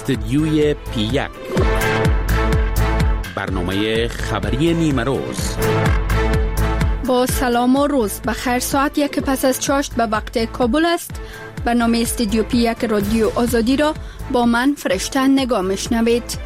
استدیوی پی1 برنامه خبری نیمه روز. با سلام و روز بخیر. ساعت 1 پس از چاشت به وقت کابل است. برنامه استدیو پی1 رادیو آزادی را با من فرشته نگاه میشنوید.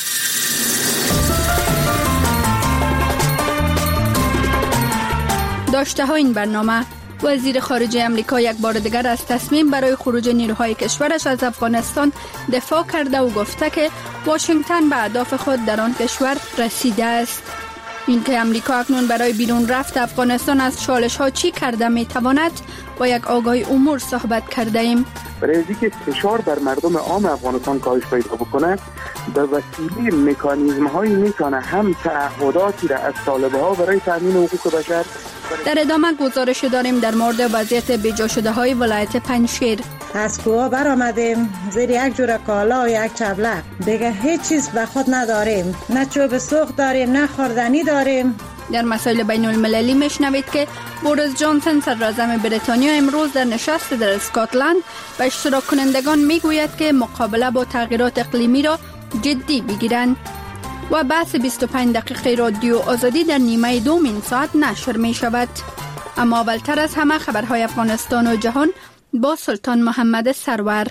داشته ها این برنامه: وزیر خارجه امریکا یک بار دیگر از تصمیم برای خروج نیروهای کشورش از افغانستان دفاع کرده و گفته که واشنگتن به اهداف خود در آن کشور رسیده است. اینکه امریکا اکنون برای بیرون رفت افغانستان از چالش ها چی کرده می تواند، با یک آگاهی امور صحبت کرده ایم. برای اینکه فشار بر مردم عام افغانستان کاهش پیدا بکنه، به وسیله مکانیزم هایی میتونه هم تعهداتی را از طالبه ها برای تامین حقوق بشر. در ادامه گزارش داریم در مورد وضعیت بیجا شده های ولایت پنجشیر. از کوه برآمدیم زیر یک جور کالا و یک چبلق، دیگه هیچ چیز به خود نداریم، نه چوب سوخت داریم نه خوردنی داریم. در مسائل بین المللی میشنوید که بوریس جانسون صدراعظم بریتانیا امروز در نشست در اسکاتلند به اشتراک کنندگان میگوید که مقابله با تغییرات اقلیمی را جدی بگیرند. و بحث 25 دقیقه رادیو آزادی در نیمه دومین ساعت نشر می شود. اما اولتر از همه خبرهای افغانستان و جهان با سلطان محمد سرور.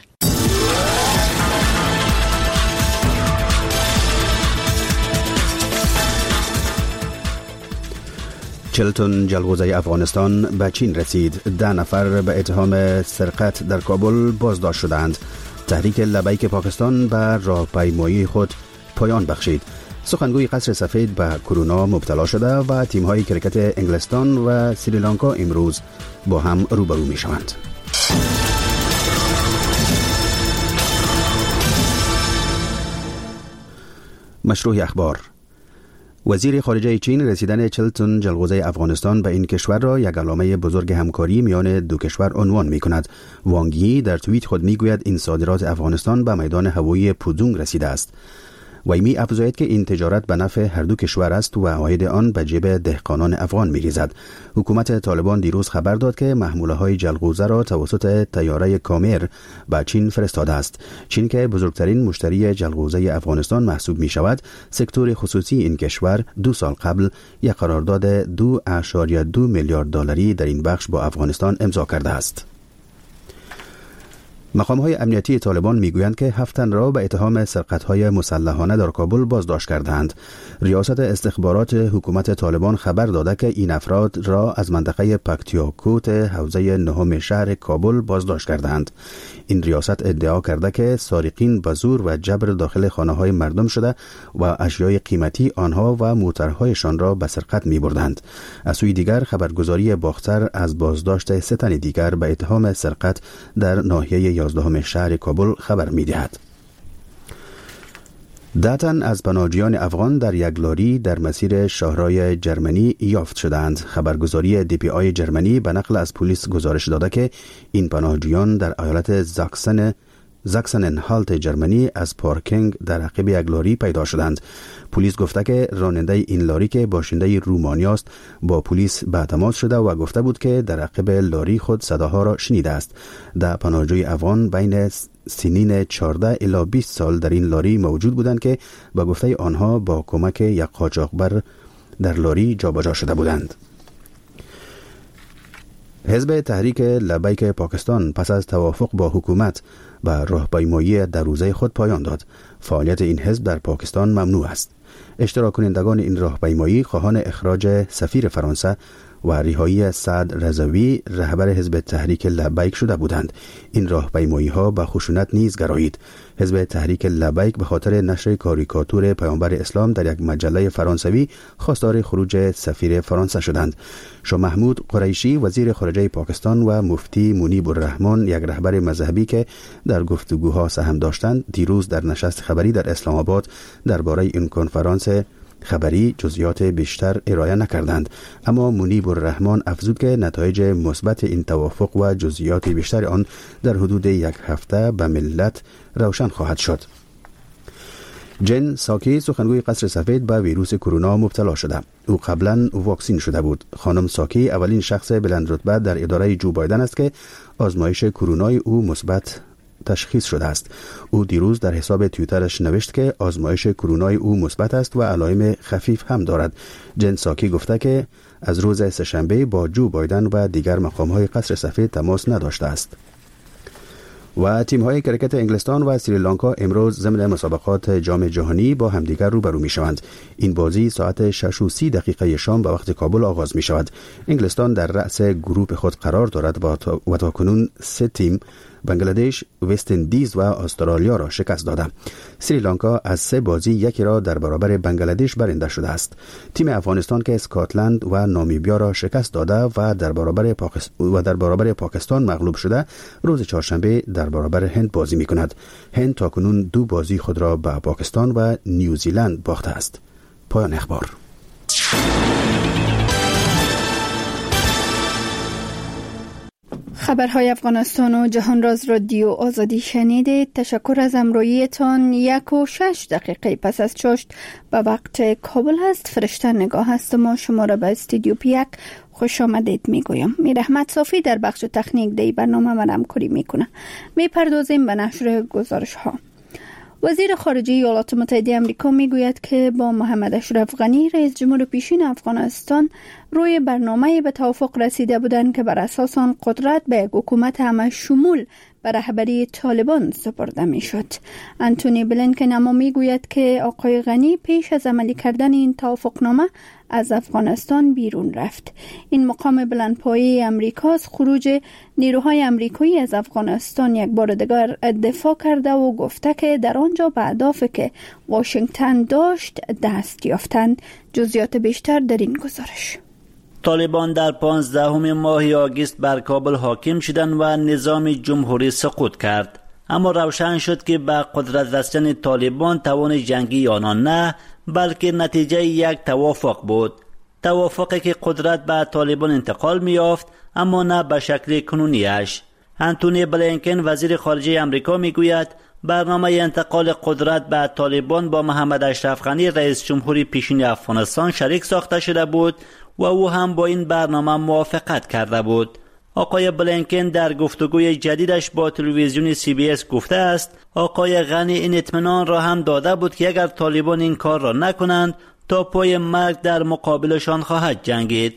چلتون جلغوزه افغانستان به چین رسید. 10 نفر به اتهام سرقت در کابل بازداشت شدند. تحریک لبیک پاکستان به راهپیمایی خود پایان بخشید. سخنگوی قصر سفید به کرونا مبتلا شده و تیم‌های کرکت انگلستان و سریلانکا امروز با هم روبرو می‌شوند. مشروع اخبار: وزیر خارجه چین رسیدن 40 تن جلغوزه افغانستان به این کشور را یک علامه بزرگ همکاری میان دو کشور عنوان می‌کند. وانگ یی در توییت خود می‌گوید این صادرات افغانستان به میدان هوایی پودونگ رسیده است. وی می افزاید که این تجارت به نفع هر دو کشور است و عاید آن به جیب دهقانان افغان می ریزد. حکومت طالبان دیروز خبر داد که محموله های جلغوزه را توسط طیاره کامر به چین فرستاده است. چین که بزرگترین مشتری جلغوزه افغانستان محسوب می شود، سکتور خصوصی این کشور 2 سال قبل یک قرارداد 2.2 میلیارد دلاری در این بخش با افغانستان امضا کرده است. مقام‌های امنیتی طالبان میگویند که 7 تن را به اتهام سرقت‌های مسلحانه در کابل بازداشت کردند. ریاست استخبارات حکومت طالبان خبر داده که این افراد را از منطقه پکتیاکوت حوزه 9 شهر کابل بازداشت کردند. این ریاست ادعا کرده که سارقین به زور و جبر داخل خانه‌های مردم شده و اشیای قیمتی آنها و موترهایشان را به سرقت می‌بردند. از سوی دیگر خبرگزاری باختر از بازداشت 3 تن دیگر به اتهام سرقت در ناحیه 11 شهر کابل خبر می‌دهد. 10 تن از پناهجویان افغان در یک لاری در مسیر شاهرای جرمنی یافت شدند. خبرگزاری DPI جرمنی به نقل از پلیس گزارش داده که این پناهجویان در ایالت زاکسن انهالت جرمنی از پارکینگ در عقب یک لاری پیدا شدند. پلیس گفته که راننده این لاری که باشنده رومانی است با پلیس به تماس شده و گفته بود که در عقب لاری خود صداها را شنیده است. 10 پناهجوی افغان بین سنین 14 الی 20 سال در این لاری موجود بودند که به گفته آنها با کمک یک قاچاقبر در لاری جابجا شده بودند. حزب تحریک لبیک پاکستان پس از توافق با حکومت و راهپیمایی در روزه خود پایان داد. فعالیت این حزب در پاکستان ممنوع است. اشتراک کنندگان این راهپیمایی خواهان اخراج سفیر فرانسه و رهایی سعد رضوی رهبر حزب تحریک لبیک شده بودند. این راهپیمایی ها به خشونت نیز گرایید. حزب تحریک لبیک به خاطر نشر کاریکاتور پیامبر اسلام در یک مجله فرانسوی خواستار خروج سفیر فرانسه شدند. شاه محمود قریشی وزیر خارجه پاکستان و مفتی منیب الرحمن یک رهبر مذهبی که در گفتگوها سهم داشتند دیروز در نشست خبری در اسلام آباد درباره این کنفرانس خبری جزئیات بیشتر ارائه نکردند، اما منیب الرحمن افزود که نتایج مثبت این توافق و جزئیات بیشتر آن در حدود 1 هفته به ملت روشن خواهد شد. جن ساکی سخنگوی قصر سفید به ویروس کرونا مبتلا شده. او قبلا واکسین شده بود. خانم ساکی اولین شخص بلند رتبه در اداره جو بایدن است که آزمایش کرونای او مثبت تشخیص شده است. او دیروز در حساب توییترش نوشت که آزمایش کرونای او مثبت است و علائم خفیف هم دارد. جن ساکی گفته که از روز سه‌شنبه با جو بایدن و دیگر مقام‌های قصر سفید تماس نداشته است. و تیم‌های کرکت انگلستان و سریلانکا امروز ضمن مسابقات جام جهانی با همدیگر روبرو می‌شوند. این بازی ساعت 6:30 شام به وقت کابل آغاز می‌شود. انگلستان در رأس گروه خود قرار دارد و تاکنون 3 تیم بنگلادش، وست اندیز و استرالیا را شکست داده. سریلانکا از 3 بازی یکی را در برابر بنگلادش برنده شده است. تیم افغانستان که اسکاتلند و نامیبیا را شکست داده و در برابر پاکستان مغلوب شده، روز چهارشنبه در برابر هند بازی می‌کند. هند تاکنون 2 بازی خود را به پاکستان و نیوزیلند باخته است. پایان اخبار. خبرهای افغانستان و جهان راز رادیو آزادی شنیدید. تشکر از همراهیتان. 1:06 پس از چاشت به وقت کابل است. فرشته نگاه هست. ما شما را به استودیو پیک خوش آمدید میگویم. میر احمد صافی در بخش تکنیک دی برنامه من همکاری میکنه. میپردازیم به نشر گزارش ها. وزیر خارجه ایالات متحده آمریکا میگوید که با محمد اشرف غنی رئیس جمهور پیشین افغانستان روی برنامه‌ای به توافق رسیده بودند که بر اساس آن قدرت به یک حکومت همه شمول به رهبری طالبان سپرده میشد. انتونی بلینکن اما میگوید که آقای غنی پیش از عملی کردن این توافقنامه از افغانستان بیرون رفت. این مقام بلندپایه امریکا از خروج نیروهای امریکایی از افغانستان یک بار دیگر دفاع کرده و گفته که در آنجا به اهدافی که واشنگتن داشت دست یافتند. جزئیات بیشتر در این گزارش. طالبان در 15 ماه آگوست بر کابل حاکم شدند و نظام جمهوری سقوط کرد. اما روشن شد که به قدرت رسیدن طالبان توان جنگی آنان نه، بلکه نتیجه یک توافق بود. توافقی که قدرت به طالبان انتقال می‌یافت، اما نه به شکل کنونیش. انتونی بلینکن وزیر خارجه آمریکا میگوید برنامه انتقال قدرت به طالبان با محمد اشرف غنی رئیس جمهوری پیشین افغانستان شریک ساخته شده بود و او هم با این برنامه موافقت کرده بود. آقای بلینکن در گفتگوی جدیدش با تلویزیون CBS گفته است آقای غنی این اطمینان را هم داده بود که اگر طالبان این کار را نکنند تا پای مرگ در مقابلشان خواهد جنگید.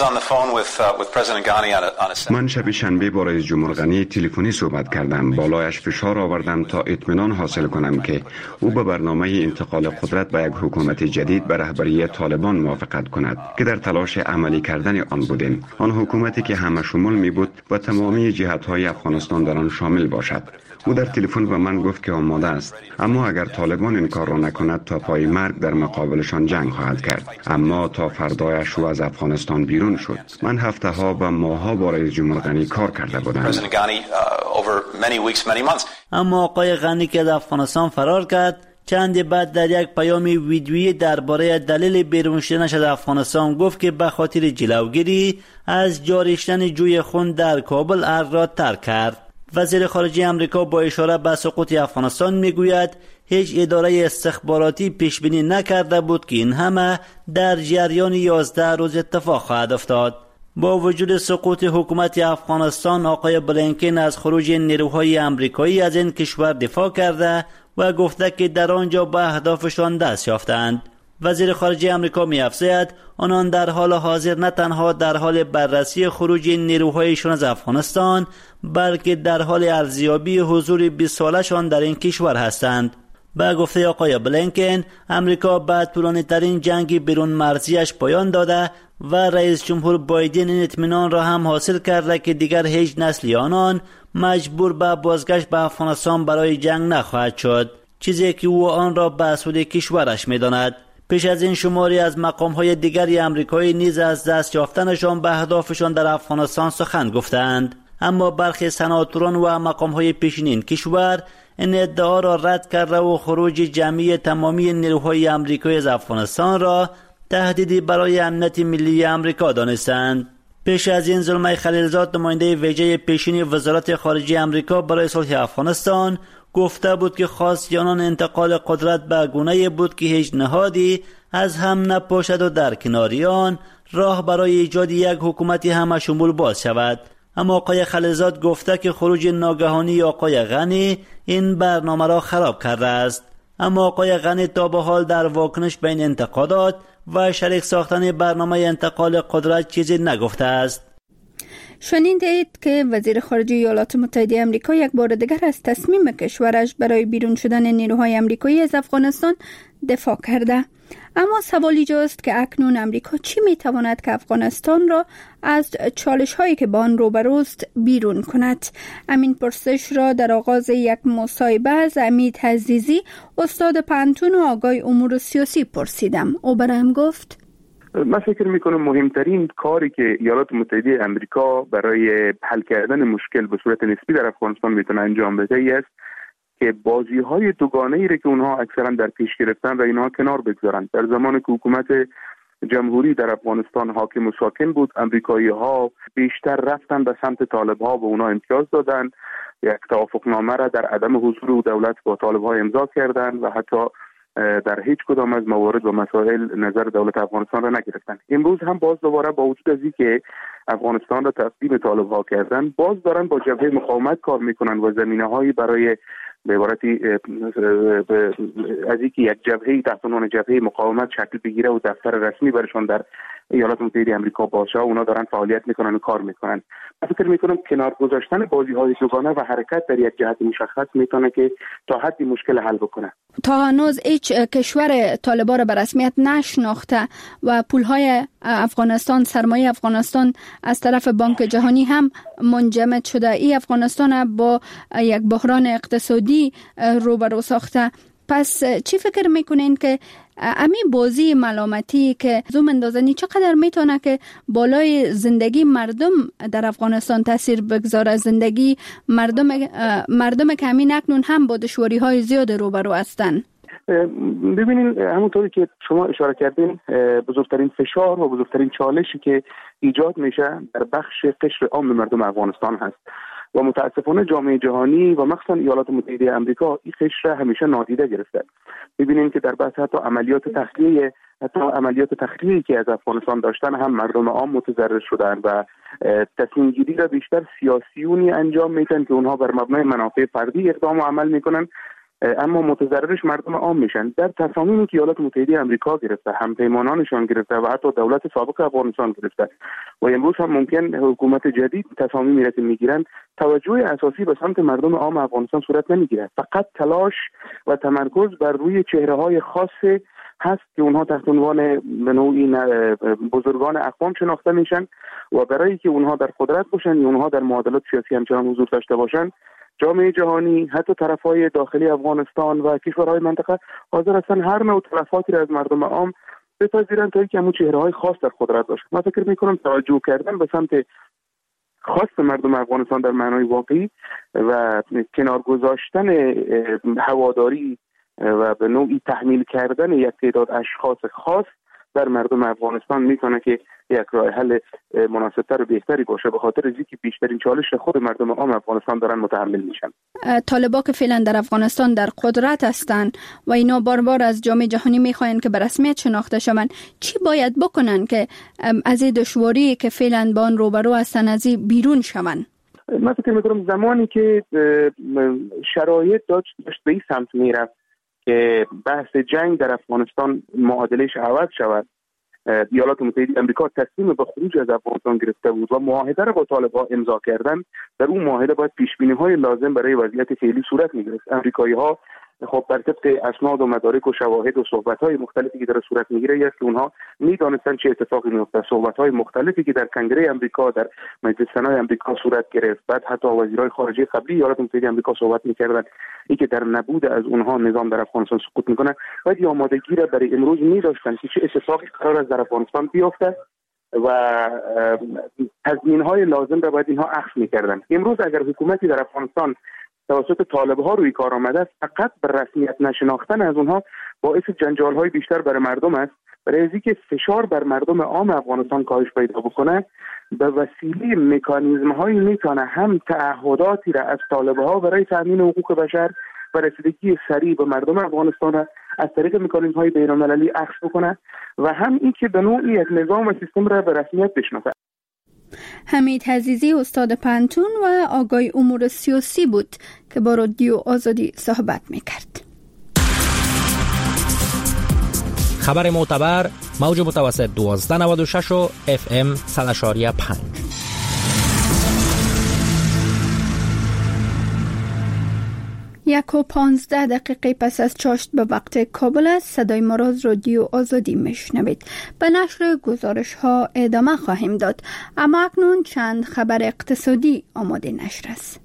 من شب شنبه با رئیس جمهور غنی تلفنی صحبت کردم. بالایش فشار آوردم تا اطمینان حاصل کنم که او به برنامه انتقال قدرت به یک حکومت جدید به رهبری طالبان موافقت کند که در تلاش عملی کردن آن بودیم. آن حکومتی که همه شمول می بود و تمامی جهت‌های افغانستان در آن شامل باشد. او در تلفن به من گفت که آماده است، اما اگر طالبان این کار را نکند تا پای مرگ در مقابلشان جنگ خواهد کرد. اما تا فردایش او از افغانستان بیرون شد. من هفته‌ها و ماه‌ها با رئیس جمهور غنی کار کرده بودم. اما آقای غنی که از افغانستان فرار کرد، چند بعد در یک پیام ویدیویی درباره دلیل بیرون شدنش از افغانستان گفت که به خاطر جلوگیری از جاری شدن جوی خون در کابل ارگ را ترک کرد. وزیر خارجه آمریکا با اشاره به سقوط افغانستان میگوید هیچ اداره استخباراتی پیش بینی نکرده بود که این همه در جریان 11 روز اتفاق خواهد افتاد. با وجود سقوط حکومت افغانستان، آقای بلینکن از خروج نیروهای آمریکایی از این کشور دفاع کرده و گفته که در آنجا به اهدافشان دست یافتند. وزیر خارجه آمریکا می‌افزاید آنان در حال حاضر نه تنها در حال بررسی خروج نیروهایشان از افغانستان، بلکه در حال ارزیابی حضور 20 سالشان در این کشور هستند. با گفته آقای بلینکن، امریکا به طولانی‌ترین جنگ بیرون مرزیش پایان داده و رئیس جمهور بایدن این اطمینان را هم حاصل کرده که دیگر هیچ نسلی آنان مجبور به بازگشت به افغانستان برای جنگ نخواهد شد، چیزی که او آن را به سود کشورش می‌داند. پیش از این شماری از مقام‌های دیگری آمریکایی نیز از دست یافتنشان به اهدافشان در افغانستان سخن گفتند، اما برخی سناتوران و مقام‌های پیشین کشور این ادعا را رد کرده و خروج جمعی تمامی نیروهای آمریکایی از افغانستان را تهدیدی برای امنیت ملی آمریکا دانستند. پیش از این زلمه خلیلزاد، نماینده ویژه پیشین وزارت خارجه آمریکا برای صلح افغانستان، گفته بود که خواست آنان انتقال قدرت به گونه‌ای بود که هیچ نهادی از هم نپاشد و در کنار آن راه برای ایجاد یک حکومت همه شمول باز شود. اما آقای خلیلزاد گفته که خروج ناگهانی آقای غنی این برنامه را خراب کرده است. اما آقای غنی تا به حال در واکنش به این انتقادات و شریک ساختن برنامه انتقال قدرت چیزی نگفته است. شنیدید که وزیر خارجه ایالات متحده آمریکا یک بار دیگر از تصمیم کشورش برای بیرون شدن نیروهای آمریکایی از افغانستان دفاع کرده. اما سوال اینجاست که اکنون آمریکا چی میتواند که افغانستان را از چالش هایی که با آن روبروست بیرون کند؟ امین پرسش را در آغاز یک مصاحبه از امید عزیزی استاد پانتون و آگاه امور سیاسی پرسیدم. او برایم گفت من فکر میکنم مهمترین کاری که ایالات متحده آمریکا برای حل کردن مشکل به صورت نسبی در افغانستان میتونه انجام بده است که بازی‌های دوگانه‌ای را که اونها اکثرا در پیش گرفتن و اینها کنار بگذارن. در زمانی که حکومت جمهوری در افغانستان حاکم و ساکن بود، امریکایی‌ها بیشتر رفتن به سمت طالب‌ها و اونها امتیاز دادن، یک توافقنامه را در عدم حضور دولت با طالب‌ها امضا کردند و حتی در هیچ کدام از موارد و مسائل نظر دولت افغانستان را نگرفتن. امروز هم باز دوباره با وجود از اینکه افغانستان را تسلیم طالب‌ها کردن، باز دارن با جبهه مقاومت کار میکنن و زمینه‌هایی برای به عبارتی از اینکه یک جبهه تحت عنوان جبهه مقاومت شکل بگیره و دفتر رسمی برشون در ایالات متحده آمریکا باشه، اونا دارن فعالیت میکنن و کار میکنن. من فکر میکنم کنار گذاشتن بازی‌های دوگانه و حرکت در یک جهت مشخص میتونه که تا حدی مشکل حل بکنه. تا هنوز هیچ کشور طالبان را به رسمیت نشناخته و پولهای افغانستان، سرمایه افغانستان از طرف بانک جهانی هم منجمد شده. این افغانستان با یک بحران اقتصادی روبرو ساخته. پس چی فکر میکنین که همین بازی ملامتی که زوم اندازنی چقدر میتونه که بالای زندگی مردم در افغانستان تاثیر بگذاره؟ زندگی مردم که همین اکنون هم با دشواری های زیاد روبرو هستن. ببینین همونطوری که شما اشاره کردین، بزرگترین فشار و بزرگترین چالشی که ایجاد میشه در بخش قشر عام مردم افغانستان هست و متاسفانه جامعه جهانی و مخصوصا ایالات متحده آمریکا این قشر همیشه نادیده گرفته. ببینین که در بحث حتی عملیات تخلیه‌ای که از افغانستان داشتن هم مردم عام متضرر شدن و تصمیم گیری را بیشتر سیاسیونی انجام میدن که اونها بر مبنای منافع فردی اقدام و عمل میکنن، اما متضررش مردم عام میشن. در تصامیمی که ایالات متحده آمریکا گرفته، همپیمانانشان گرفته و حتی دولت سابق افغانستان گرفته و امروز هم ممکن حکومت جدید تصامیمی را که میگیرن، توجه اساسی به سمت مردم عام افغانستان صورت نمیگیره. فقط تلاش و تمرکز بر روی چهره‌های خاص هست که اونها تحت عنوان به نوعی بزرگان اقوام شناخته میشن و برای که اونها در قدرت باشن یا اونها در معادلات سیاسی همچنان حضور داشته باشن، جامعه جهانی حتی طرفهای داخلی افغانستان و کشورهای منطقه حاضر هستن هر نوع تلفاتی را از مردم عام بپذیرن تا اینکه همون چهره‌های خاص در قدرت باشن. من فکر میکنم توجه کردن به سمت خاص مردم افغانستان در معنای واقعی و کنار گذاشتن هواداری و به نوعی تحمیل کردن یک تعداد اشخاص خاص در مردم افغانستان میتونه که یک راه حل مناسبتر و بهتری باشه، به خاطر اینکه بیشترین چالش خود مردم عام افغانستان دارن متحمل میشن. طالبان که فعلا در افغانستان در قدرت هستند و اینا بار از جامعه جهانی میخواین که به رسمیت شناخته شوند، چی باید بکنن که از این دشواری که فعلا با آن روبرو هستن از این بیرون شوند؟ من فکر میکنم زمانی که شرایط داشت به این سمت میرفت که بحث جنگ در افغانستان معادلش عوض شود، ایالات متحده آمریکا تصمیم به خروج از افغانستان گرفته بود و معاهده را با طالبان امضا کردن. در اون معاهده باید پیش‌بینی‌های لازم برای وضعیت فعلی صورت می‌گرفت. آمریکایی‌ها خب بر طبق اسناد و مدارک و شواهد و صحبت‌های مختلفی که در صورت می‌گیره است که اونها می‌دانستن چه اتفاقی می‌افتاد. صحبت‌های مختلفی که در کنگره آمریکا، در مجلس سنای آمریکا صورت گرفت، بعد حتی وزیرای خارجه قبلی ایالات متحده آمریکا صحبت می‌کردن اینکه در نبود از اونها نظام در افغانستان سقوط می‌کنه. باید آمادگی را برای امروز می‌داشتن که چه اتفاقی قرار است در افغانستان بیفته و تضمین‌های لازم را باید اینها اخذ می‌کردن. امروز اگر حکومتی در افغانستان توسط طالب‌ها روی کار آمده است، فقط به رسمیت نشناختن از اونها باعث جنجال‌های بیشتر برای مردم است. برای اینکه فشار بر مردم عام افغانستان کاهش پیدا بکنه، به وسیله مکانیزم‌هایی میتونه هم تعهداتی را از طالب‌ها برای تامین حقوق بشر و رسیدگی سریع به مردم افغانستان از طریق مکانیزم‌های بین‌المللی اخذ بکنه و هم این که به نوعی یک نظام و سیستم را به رسمیت بشناسه. حمید عزیزی استاد پانتون و آقای امور سیاسی بود که با رادیو آزادی صحبت میکرد. خبر معتبر موج متوسط 1296 و FM 100.5. 1:15 پس از چاشت به وقت کابل است. صدای ما را از رادیو آزادی میشنوید. به نشر گزارش ها ادامه خواهیم داد، اما اکنون چند خبر اقتصادی آماده نشر است.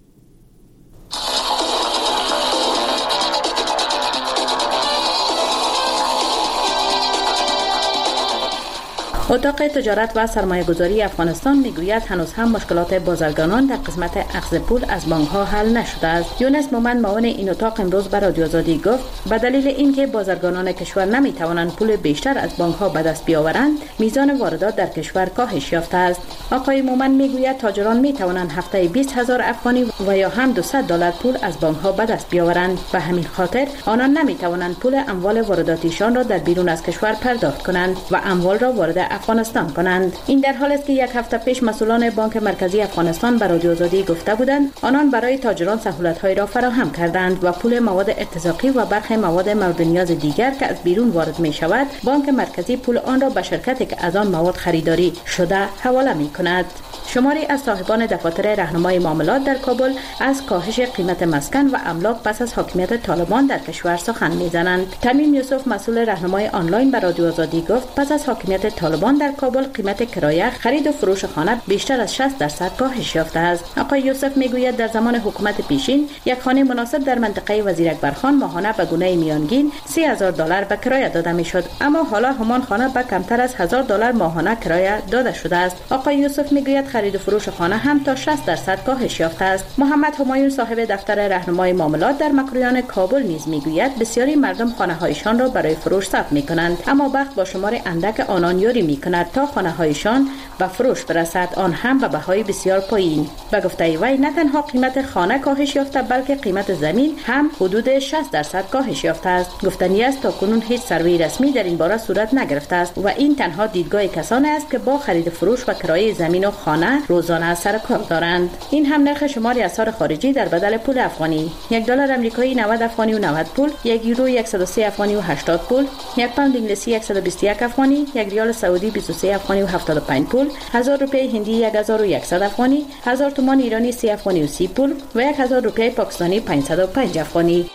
اتاق تجارت و سرمایه‌گذاری افغانستان میگوید هنوز هم مشکلات بازرگانان در قسمت اخذ پول از بانک‌ها حل نشده است. یونس مومن معاون این اتاق امروز به رادیو آزادی گفت به دلیل اینکه بازرگانان کشور نمی‌توانند پول بیشتر از بانک‌ها به دست بیاورند، میزان واردات در کشور کاهش یافته است. آقای مومن میگوید تاجران می‌توانند هفته‌ای 20,000 افغانی و یا هم $200 پول از بانک‌ها به دست بیاورند. به همین خاطر آنان نمی‌توانند پول اموال وارداتیشان را در بیرون از کشور پرداخت کنند و اموال را وارد افغانستان کنند. این در حالی است که یک هفته پیش مسئولان بانک مرکزی افغانستان به رادیو آزادی گفته بودند آنان برای تاجران سهولت‌هایی را فراهم کردند و پول مواد ارتزاقی و برخی مواد مورد نیاز دیگر که از بیرون وارد می شود، بانک مرکزی پول آن را به شرکتی که از آن مواد خریداری شده حواله می کند. شماری از صاحبان دفاتر راهنمای معاملات در کابل از کاهش قیمت مسکن و املاک پس از حاکمیت طالبان در کشور سخن می‌زنند. تمیم یوسف مسئول راهنمای آنلاین به رادیو آزادی گفت پس از حاکمیت طالبان در کابل قیمت کرایه، خرید و فروش خانه بیشتر از 60% کاهش یافته است. آقای یوسف میگوید در زمان حکومت پیشین یک خانه مناسب در منطقه وزیر اکبرخان ماهانه به گونه میانگین $30,000 به کرایه داده میشد، اما حالا همان خانه به کمتر از $1,000 ماهانه کرایه داده شده است. آقای یوسف میگوید خرید و فروش خانه هم تا 60% کاهش یافته است. محمد همایون صاحب دفتر راهنمای معاملات در مکرویان کابل نیز میگوید بسیاری مردم خانه‌هایشان را برای فروش ثبت می‌کنند، اما وقت با شمار اندک آنان یاری می‌کند تا خانه‌هایشان به فروش برسد، آن هم به بهای بسیار پایین. به گفته وی نه تنها قیمت خانه کاهش یافته بلکه قیمت زمین هم حدود 60% کاهش یافته است. گفتنی است تا کنون هیچ سروی رسمی در این باره صورت نگرفته است و این تنها دیدگاه کسانی است که با خرید فروش و کرایه زمین و خانه روزانه سر کار دارند. این هم نرخ شماری اسعار خارجی در بدل پول افغانی: $1 آمریکایی 90 افغانی و 90 پول، €1 103 افغانی و 80 پول، £1 انگلیسی 121 افغانی، $1 سعودی 23 افغانی و 75 پول، ₹1000 هندی 1100 افغانی، 1000 تومان ایرانی 30 افغانی و 30 پول و ₹1000 پاکستانی 505 افغانی.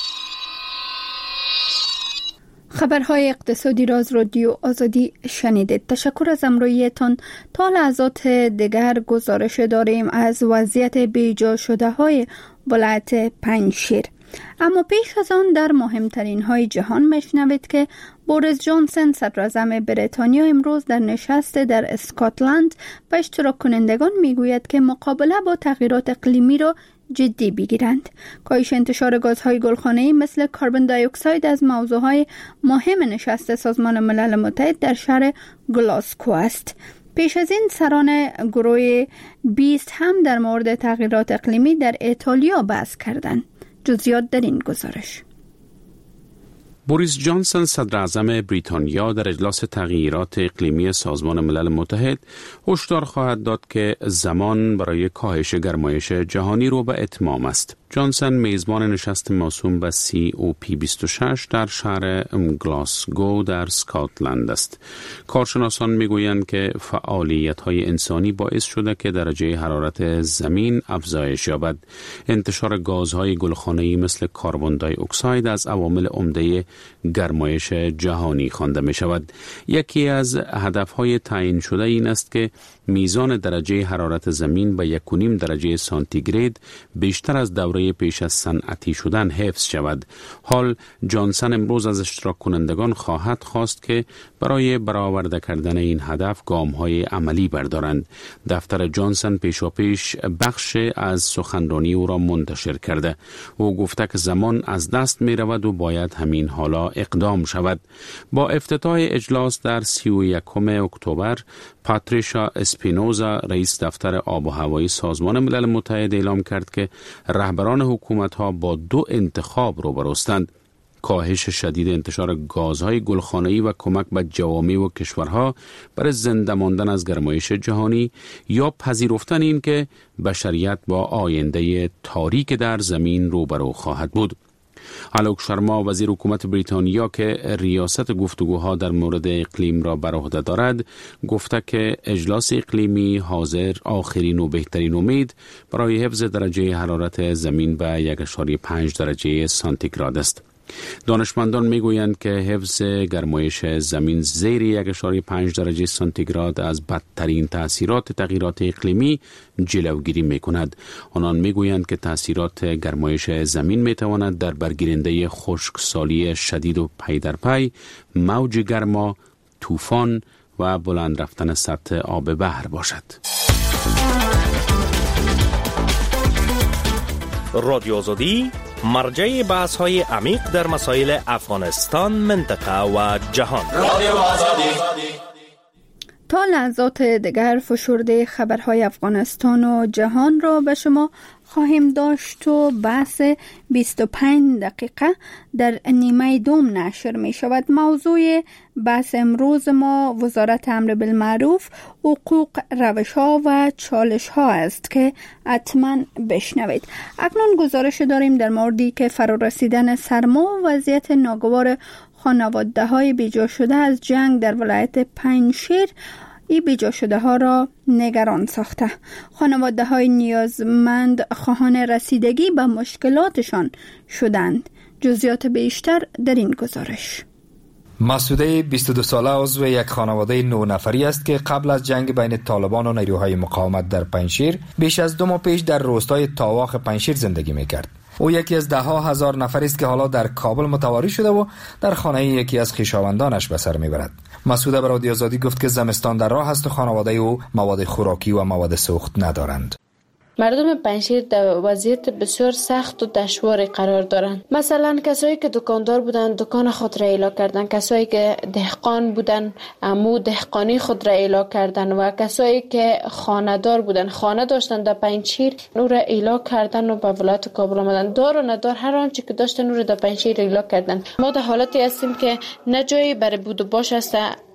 خبرهای اقتصادی را از رادیو آزادی شنیدید. تشکر از همراهیتان. تا لحظات دیگر گزارش داریم از وضعیت بیجا شده های ولایت پنجشیر. اما پیش از آن در مهمترین های جهان میشنوید که بوریس جانسن صدراعظم بریتانیا امروز در نشست در اسکاتلند به اشتراک کنندگان میگوید که مقابله با تغییرات اقلیمی را جدی بگیرند. کاهش انتشار گازهای گلخانه‌ای مثل کربن دی اکساید از موضوعهای مهم نشست سازمان ملل متحد در شهر گلاسکو است. پیش از این سران گروه 20 هم در مورد تغییرات اقلیمی در ایتالیا بحث کردند. جزئیات در این گزارش. بوریس جانسن صدراعظم بریتانیا در اجلاس تغییرات اقلیمی سازمان ملل متحد هشدار خواهد داد که زمان برای کاهش گرمایش جهانی رو به اتمام است. جانسن میزبان نشست موسوم به COP26 در شهر گلاسگو در اسکاتلند است. کارشناسان میگویند که فعالیت‌های انسانی باعث شده که درجه حرارت زمین افزایش یابد. انتشار گازهای گلخانه‌ای مثل کربن دی اکساید از عوامل عمده گرمایش جهانی خوانده می شود. یکی از هدفهای تعیین شده این است که میزان درجه حرارت زمین به 1.5 درجه سانتیگراد بیشتر از دوره پیش از صنعتی شدن حفظ شود. حال جانسن امروز از اشتراک کنندگان خواهد خواست که برای برآورده کردن این هدف گام‌های عملی بردارند. دفتر جانسن پیشاپیش بخش از سخنرانی او را منتشر کرده. او گفته که زمان از دست می رود و باید همین حالا اقدام شود. با افتتاح اجلاس در 31 اکتبر، پاتریشا اسپینوزا رئیس دفتر آب و هوایی سازمان ملل متحد اعلام کرد که رهبران حکومت‌ها با 2 انتخاب روبروستند. کاهش شدید انتشار گازهای گلخانه‌ای و کمک به جوامع و کشورها برای زنده ماندن از گرمایش جهانی یا پذیرفتن این که بشریت با آینده تاریک در زمین روبرو خواهد بود. آلوک شرما وزیر حکومت بریتانیا که ریاست گفتگوها در مورد اقلیم را بر عهده دارد گفته که اجلاس اقلیمی حاضر آخرین و بهترین امید برای حفظ درجه حرارت زمین به 1.5 درجه سانتیگراد است. دانشمندان میگویند که حفظ گرمایش زمین زیر 1.5 درجه سانتیگراد از بدترین تأثیرات تغییرات اقلیمی جلوگیری میکند. آنان میگویند که تأثیرات گرمایش زمین میتواند در برگیرنده خشکسالی شدید و پی در پی، موج گرما، طوفان و بلند رفتن سطح آب بحر باشد. رادیو آزادی مرجع بحث‌های عمیق در مسائل افغانستان، منطقه و جهان. رادیو آزادی. تا لحظات دیگر فشرده خبرهای افغانستان و جهان را به شما خواهیم داشت و بحث 25 دقیقه در نیمه دوم نشر می شود. موضوع بحث امروز ما وزارت امر بالمعروف، حقوق، روش ها و چالش ها است که حتما بشنوید. اکنون گزارش داریم در موردی که فرارسیدن سرما و وضعیت ناگوار خانواده های بیجا شده از جنگ در ولایت پنجشیر ای بیجا شده ها را نگران ساخته. خانواده های نیازمند خواهان رسیدگی به مشکلاتشان شدند. جزئیات بیشتر در این گزارش. مسعوده 22 ساله عضو یک خانواده 9 نفری است که قبل از جنگ بین طالبان و نیروهای مقاومت در پنجشیر بیش از 2 ماه پیش در روستای تاواخ پنجشیر زندگی میکرد. او یکی از 10,000 نفری است که حالا در کابل متواری شده و در خانه یکی از خویشاوندانش به سر میبرد. مسعود به رادیو آزادی گفت که زمستان در راه است و خانواده او مواد خوراکی و مواد سوخت ندارند. مردم پنجشیر در وضعیت بسیار سخت و دشواری قرار دارند. مثلا کسایی که دکاندار بودند دکان خود را اعلا کردند، کسایی که دهقان بودند امو دهقانی خود را اعلا کردند و کسایی که خانه دار بودند خانه داشتند در پنجشیر او را اعلا کردند و به ولایت کابل آمدند. دار و ندار هر آنچه که داشتند او را در پنجشیر اعلا کردند. ما در حالتی هستیم که نه جایی برای بود و باش است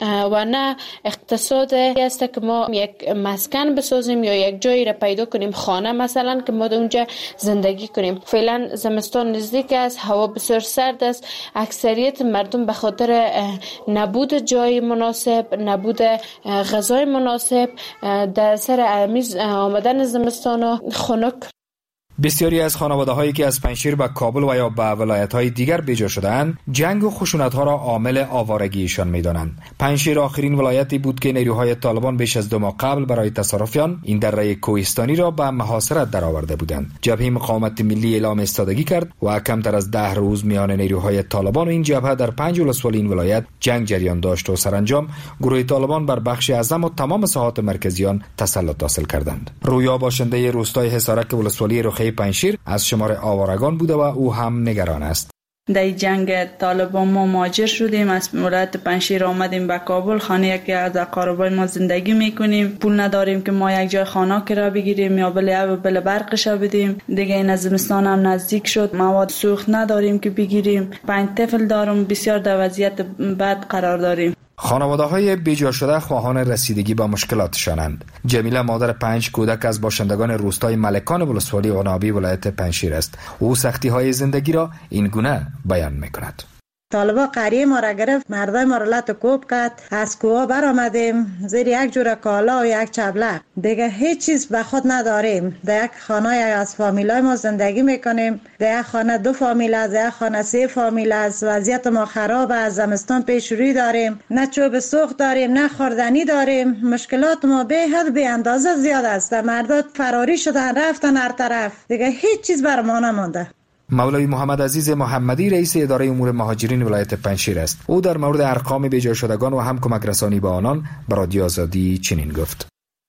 و نه اقتصاد است که ما یک مسکن بسازیم یا یک جایی را پیدا کنیم، خانه مثلا که ما اونجا زندگی کنیم. فعلا زمستان نزدیک است، هوا بسیار سرد است. اکثریت مردم به خاطر نبود جای مناسب، نبود غذای مناسب، در سر آمدن زمستان و خنک. بسیاری از خانواده‌هایی که از پنجشیر به کابل و یا به ولایت‌های دیگر بیجا شده‌اند، جنگ و خشونت‌ها را عامل آوارگیشان می‌دانند. پنجشیر آخرین ولایتی بود که نیروهای طالبان بیش از 2 ماه قبل برای تصرفیان این دره کوهستانی را به محاصره درآورده بودند. جبهه مقاومت ملی اعلام ایستادگی کرد و کمتر از 10 روز میان نیروهای طالبان و این جبهه در 5 ولسوالی این ولایت جنگ جریان داشت و سرانجام گروه طالبان بر بخش اعظم و تمام ساحات مرکزی آن تسلط حاصل کردند. رویا باشنده روستای حصارک ولسوالی رخ پنجشیر از شمار آوارگان بوده و او هم نگران است. در جنگ طالبان ما مهاجر شدیم، از ولایت پنجشیر آمدیم به کابل. خانه یکی از اقاربای ما زندگی میکنیم، پول نداریم که ما یک جای خانه کرا بگیریم یا بل برقش بدیم. دیگه این زمستان هم نزدیک شد، مواد سوخت نداریم که بگیریم. 5 طفل دارم، بسیار در وضعیت بد قرار داریم. خانواده‌های بیجا شده خواهان رسیدگی به مشکلاتشانند. جمیله مادر 5 کودک از باشندگان روستای ملکان ولسوالی عنابی ولایت پنجشیر است. او سختی‌های زندگی را این گونه بیان می‌کند. طالبا قریه ما را گرفت، مردای ما را لط کوب کرد، از کوه بر آمدیم زیر یک جور کالا و یک چبلق. دیگه هیچ چیز به خود نداریم. در یک خانه از فامیلای ما زندگی میکنیم. در یک خانه 2 فامیل است، در یک خانه 3 فامیل است. وضعیت ما خراب است. زمستان پیش روی داریم، نه چوب سوخت داریم، نه خوردنی داریم. مشکلات ما به حد به اندازه زیاد است. مردا فراری شدن، رفتن هر طرف. دیگه هیچ چیز بر ما نمانده. مولوی محمد عزیز محمدی رئیس اداره امور مهاجرین ولایت پنجشیر است. او در مورد ارقام بیجا شدگان و هم کمک رسانی به آنان به رادیو آزادی چنین گفت: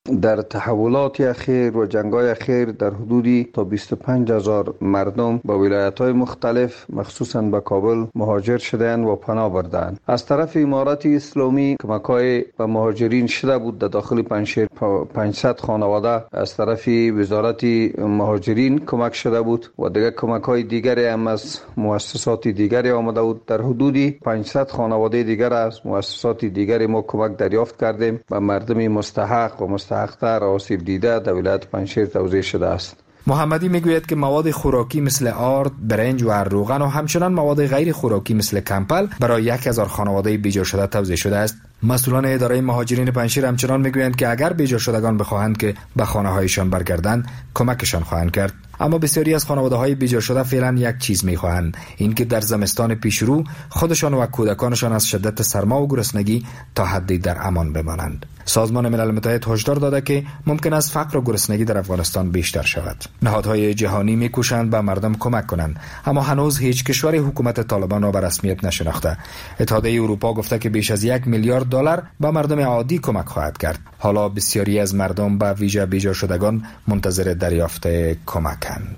در تحولات اخیر و جنگ‌های اخیر در حدودی تا 25,000 مردم با ولایت‌های مختلف مخصوصاً به کابل مهاجر شدند و پناه بردند. از طرف امارت اسلامی کمک‌های به مهاجرین شده بود. در داخل پنجشیر 500 خانواده از طرف وزارت مهاجرین کمک شده بود و دیگر کمک‌های دیگری هم از مؤسسات دیگری آمده بود. در حدودی 500 خانواده دیگر از مؤسسات دیگری ما کمک دریافت کردیم و مردم مستحق و مستحق‌تر آسیب دیده در ولایت پنجشیر توزیع شده است. محمدی میگوید که مواد خوراکی مثل آرد، برنج و روغن و همچنان مواد غیر خوراکی مثل کمپل برای 1000 خانواده بیجا شده توزیع شده است. مسئولان اداره مهاجرین پنجشیر همچنان میگویند که اگر بیجا شدگان بخواهند که به خانه‌هایشان برگردند کمکشان خواهند کرد. اما بسیاری از خانواده‌های بیجا شده فعلا یک چیز می‌خواهند، اینکه در زمستان پیشرو خودشان و کودکانشان از شدت سرما و گرسنگی تا حدی در امان بمانند. سازمان ملل متحد هشدار داده که ممکن است فقر و گرسنگی در افغانستان بیشتر شود. نهادهای جهانی می‌کوشند به مردم کمک کنند، اما هنوز هیچ کشوری حکومت طالبان را به رسمیت نشناخته. اتحادیه اروپا گفته که بیش از 1 میلیارد دلار به مردم عادی کمک خواهد کرد. حالا بسیاری از مردم به ویژه بیجا شدگان منتظر دریافت کمکند.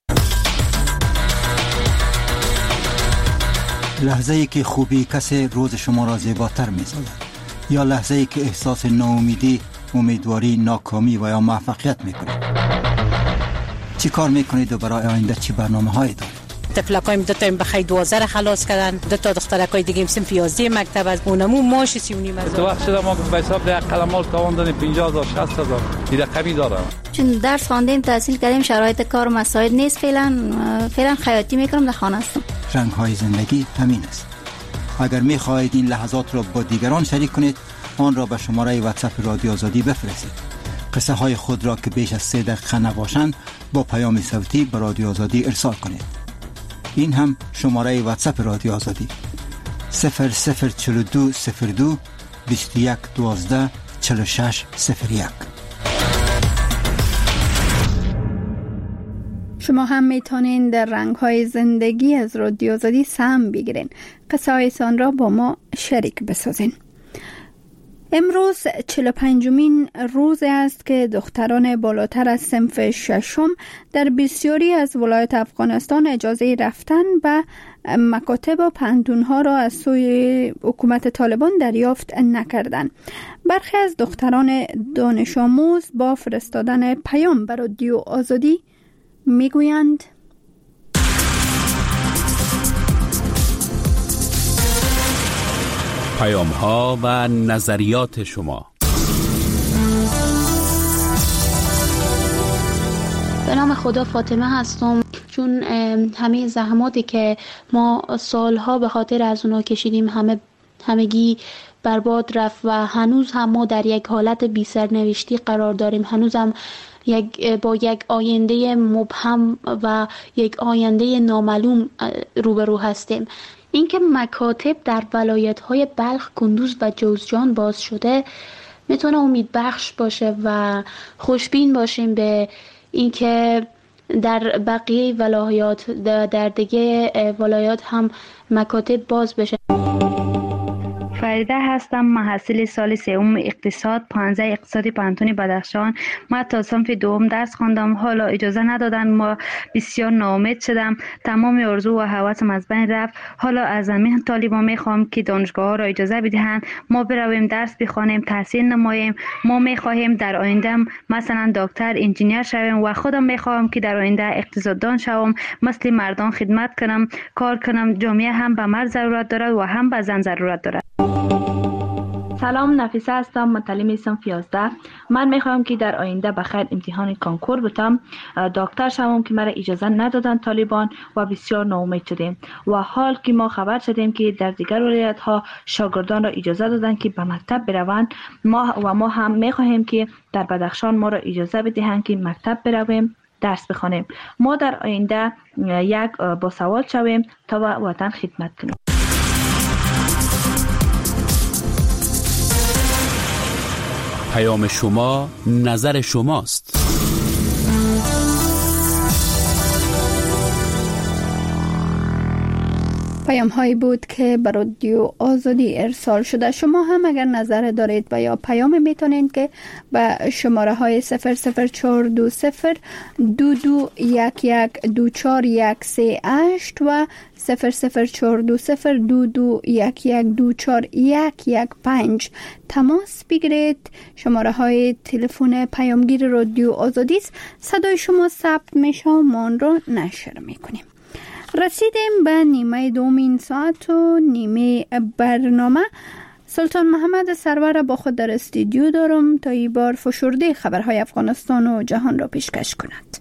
لحظه‌ای که خوبی کسی روز شما را زیباتر می‌سازد، یا لحظه‌ای که احساس ناامیدی، امیدواری، ناکامی و یا موفقیت می‌کنید. چی کار می‌کنید و برای آینده چی برنامه‌هایی دارید؟ تفلکایم دو تا بخیر 12 خلاص کردن، دو تا دخترکای دیگه صنف 11 مکتب از اونمو ماش 39 از تو وقت شده ما به حساب ده قلمال تواندن 50000 60000 دیگه کمی داره. چون درس خواندیم، تحصیل کردیم، شرایط کار مساعد نیست. فعلا خیاطی میکنم، در خانه هستم. رنگ‌های زندگی همین است. اگر می‌خواهید این لحظات را با دیگران شریک کنید، آن را به شماره واتساپ رادیو آزادی بفرستید. قصه های خود را که بیش از 3 دقیقه نباشند با پیام صوتی به رادیو آزادی ارسال کنید. این هم شماره واتساپ رادیو آزادی 0042 02 21 12 46 01. شما هم میتونین در رنگ‌های زندگی از رادیو آزادی سهم بگیرین. قصه هایتان را با ما شریک بسازین. امروز 45مین روز است که دختران بالاتر از صنف 6 در بسیاری از ولایات افغانستان اجازه رفتن به مکاتب و پانتون‌ها را از سوی حکومت طالبان دریافت نکردند. برخی از دختران دانش آموز با فرستادن پیام بر رادیو آزادی میگویند پیام ها و نظریات شما. به نام خدا فاطمه هستم. چون همه زحماتی که ما سالها به خاطر از اونا کشیدیم همگی برباد رفت و هنوز هم ما در یک حالت بی سرنوشتی قرار داریم. هنوز هم با یک آینده مبهم و یک آینده نامعلوم روبرو هستیم. اینکه مکاتب در ولایت‌های بلخ، کندوز و جوزجان باز شده میتونه امیدبخش باشه و خوشبین باشیم به اینکه در بقیه ولایات، در دیگه ولایات هم مکاتب باز بشه. فریده هستم، محصل سال سوم اقتصاد، 15 اقتصادی پانتون بدخشان. ما تا صنف دوم درس خواندم، حالا اجازه ندادن، ما بسیار ناامید شدم، تمام آرزو و هوسم از بین رفت. حالا از همین طالبان میخوام که دانشگاه ها را اجازه بدهند ما برویم درس بخوانیم، تحصیل نماییم. ما میخواهیم در آینده مثلا دکتر، انجینیر شویم و خودم میخوام که در آینده اقتصاددان شوم، مثل مردان خدمت کنم، کار کنم. جامعه هم به مرد ضرورت دارد و هم به زن ضرورت دارد. سلام، نفیسه هستم، متعلم صنف 11. من میخوام که در آینده بخیر امتحان کانکور بتم، دکتر شوم که مرا اجازه ندادن طالبان و بسیار ناامید شدیم. و حال که ما خبر شدیم که در دیگر ولایت ها شاگردان را اجازه دادن که به مکتب بروند، ما هم میخواهیم که در بدخشان ما را اجازه بدهند که مکتب برویم، درس بخوانیم. ما در آینده یک باسواد شویم تا به وطن خدمت کنیم. پیام شما، نظر شماست. پیام هایی بود که بر رادیو آزادی ارسال شده. شما هم اگر نظر دارید و یا پیام میتونید که به شماره های 00420 22112413 و 0042022112415 تماس بگیرید. شماره های تلفن پیامگیر رادیو آزادی است. صدای شما ثبت میشه و ما آن را نشر میکنیم. رسیدیم به نیمه دومین ساعت و نیمه برنامه. سلطان محمد سرور با خود در استودیو دارم تا این بار فشرده خبرهای افغانستان و جهان را پیشکش کند.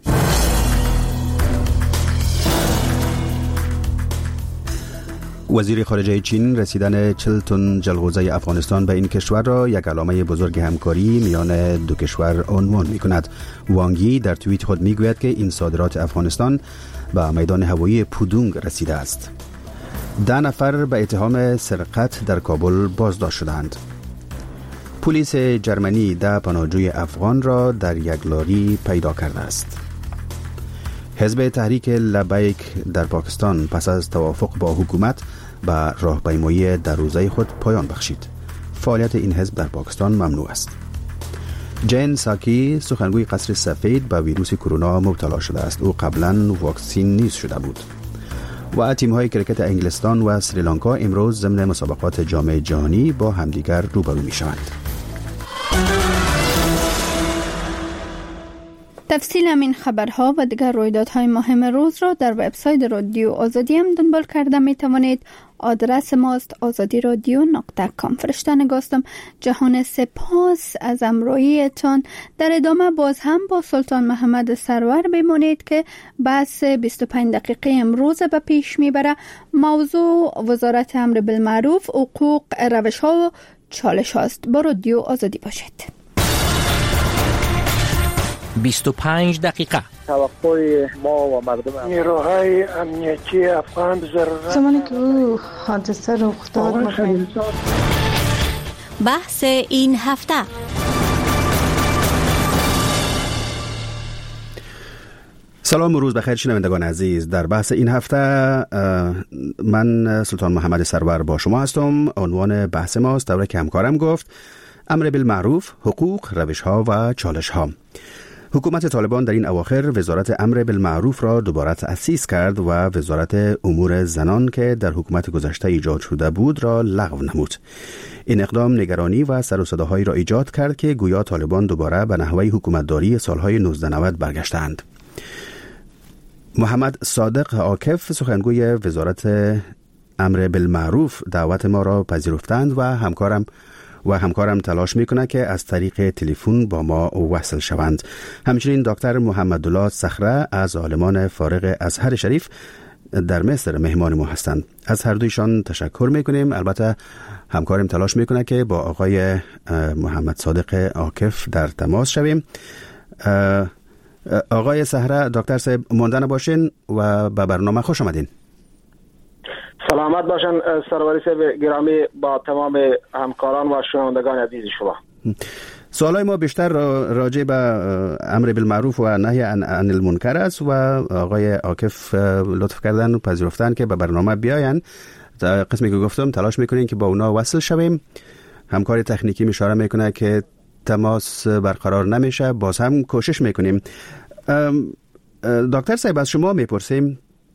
وزیر خارجه چین رسیدن 40 تن جلغوزه افغانستان به این کشور را یک علامه بزرگ همکاری میان دو کشور عنوان می کند. وانگی در توییت خود می گوید که این صادرات افغانستان به میدان هوایی پودونگ رسیده است. 10 نفر به اتهام سرقت در کابل بازداشت شدند. پلیس جرمنی 10 پناهجوی افغان را در یک لاری پیدا کرده است. حزب تحریک لبیک در پاکستان پس از توافق با حکومت به راهپیمایی در روزه خود پایان بخشید. فعالیت این حزب در پاکستان ممنوع است. جین ساکی سخنگوی قصر سفید به ویروس کرونا مبتلا شده است. او قبلا واکسین نیز شده بود. و تیم‌های کرکت انگلستان و سریلانکا امروز ضمن مسابقات جام جهانی با همدیگر روبرو می‌شوند. تفصیل همین خبرها و دیگر رویدادهای مهم روز را در وبسایت رادیو آزادی هم دنبال کرده می توانید. آدرس ماست azadiradio.com. فرشته نگاستم. جهان سپاس از همراهیتان. در ادامه باز هم با سلطان محمد سرور بمانید که بحث 25 دقیقه امروز به پیش میبره. موضوع وزارت امر بالمعروف، حقوق، روش ها و چالش هاست. با رادیو آزادی باشید. 25 دقیقه توقع ما و مردم نیروهای امنیتی افغان ضرورت زمانی که حادثه رخ داد بحث این هفته. سلام و روز بخیر شنوندگان عزیز. در بحث این هفته من سلطان محمد سرور با شما هستم. عنوان بحث ماست طوری که همکارم گفت: امر بالمعروف، حقوق، روش ها و چالش ها. حکومت طالبان در این اواخر وزارت امر بالمعروف را دوباره تأسیس کرد و وزارت امور زنان که در حکومت گذشته ایجاد شده بود را لغو نمود. این اقدام نگرانی و سر و صداهایی را ایجاد کرد که گویا طالبان دوباره به نحوه حکومتداری سالهای 1990 برگشتند. محمد صادق عاکف سخنگوی وزارت امر بالمعروف دعوت ما را پذیرفتند و همکارم تلاش میکنه که از طریق تلفن با ما وصل شوند. همچنین دکتر محمدالله صخره از عالمان فارغ ازهر شریف در مصر مهمان ما هستند. از هر دویشان تشکر میکنیم. البته همکارم تلاش میکنه که با آقای محمد صادق عاکف در تماس شویم. آقای صخره، دکتر صاحب ماندن باشین و به برنامه خوش آمدین. سلامت باشن سروری صاحب گرامی، با تمام همکاران و شنوندگان عزیز شما. سوالای ما بیشتر راجع به امر بالمعروف و نهی عن المنکر است و آقای عاکف لطف کردن و پذیرفتن که به برنامه بیاین. قسمی که گفتم تلاش میکنین که با اونا وصل شویم. همکار تکنیکی اشاره میکنه که تماس برقرار نمیشه، باز هم کوشش میکنیم. دکتر صاحب از شما میپرسیم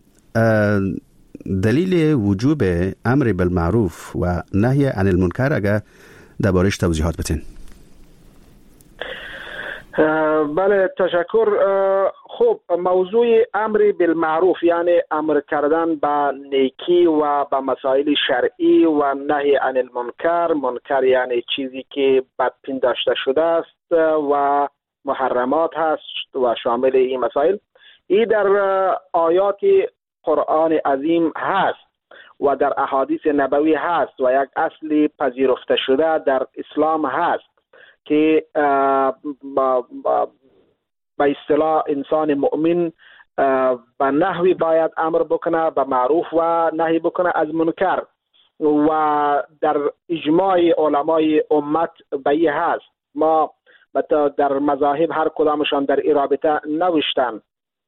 دلیل وجوب امر بالمعروف و نهی عن المنکر اگر دربارش توضیحات بدین. بله تشکر. خب موضوع امر بالمعروف یعنی امر کردن به نیکی و به مسائل شرعی و نهی عن المنکر. منکر یعنی چیزی که بدپنداشته شده است و محرمات هست و شامل این مسائل. این در آیات قرآن عظیم هست و در احادیث نبوی هست و یک اصل پذیرفته شده در اسلام هست که به اصطلاح انسان مؤمن به نحوی باید امر بکنه به معروف و نهی بکنه از منکر و در اجماع علمای امت به این هست. ما در مذاهب هر کدامشان در این رابطه نوشتن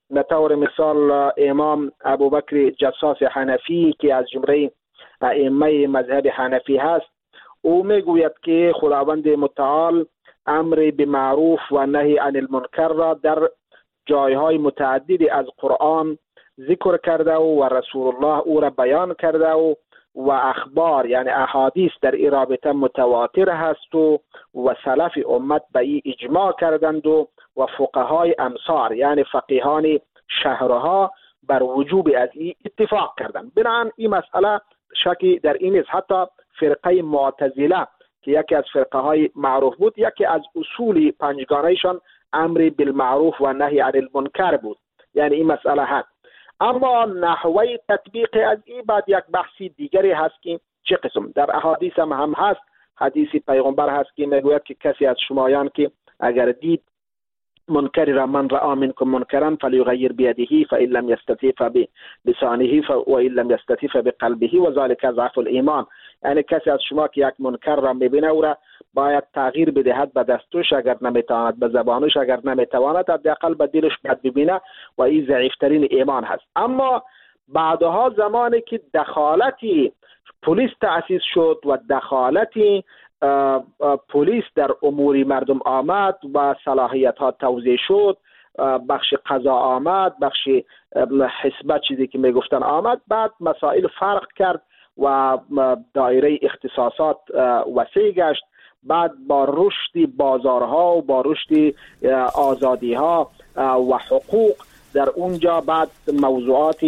به طور مثال امام ابوبکر جساس حنفی که از جمله ائمه مذهب حنفی هست، او میگوید که خداوند متعال امر به معروف و نهی عن المنکر را در جایهای متعددی از قرآن ذکر کرده و رسول الله او را بیان کرده و اخبار یعنی احادیث در این رابطه متواتر هست و سلف امت به این اجماع کردند و فقهای امصار یعنی فقیهان شهرها بر وجوب از این اتفاق کردند. بنابراین این مسئله شکی در این است. حتی فرقه معتزله که یکی از فرقه های معروف بود، یکی از اصول پنجگانهشان امر بالمعروف و نهی عن المنکر بود، یعنی این مسئله هست. اما نحوه تطبیق از این بعد یک بحثی دیگری هست که چه قسم. در احادیث هم هست، حدیث پیغمبر هست که میگوید که کسی از شمایان که اگر دید منکری را من رأى منکم منکرا فلیغیر بیده فإن لم یستطع فبلسانه وإن لم یستطع فبقلبه و ذلك ضعف الایمان. یعنی کسی از شما که یک منکر را میبینه او را باید تغییر بدهد به دستش، اگر نمیتواند به زبانش، اگر نمیتواند حداقل به دلش باید ببینه و این ضعیفترین ایمان هست. اما بعدها زمانی که دخالتی پلیس تأسیس شد و دخالتی پلیس در امور مردم آمد و صلاحیت ها توزیع شد، بخش قضا آمد، بخش حسبه چیزی که میگفتن آمد، بعد مسائل فرق کرد و دایره اختصاصات وسیع گشت. بعد با رشد بازارها و با رشد آزادی ها و حقوق در اونجا بعد موضوعات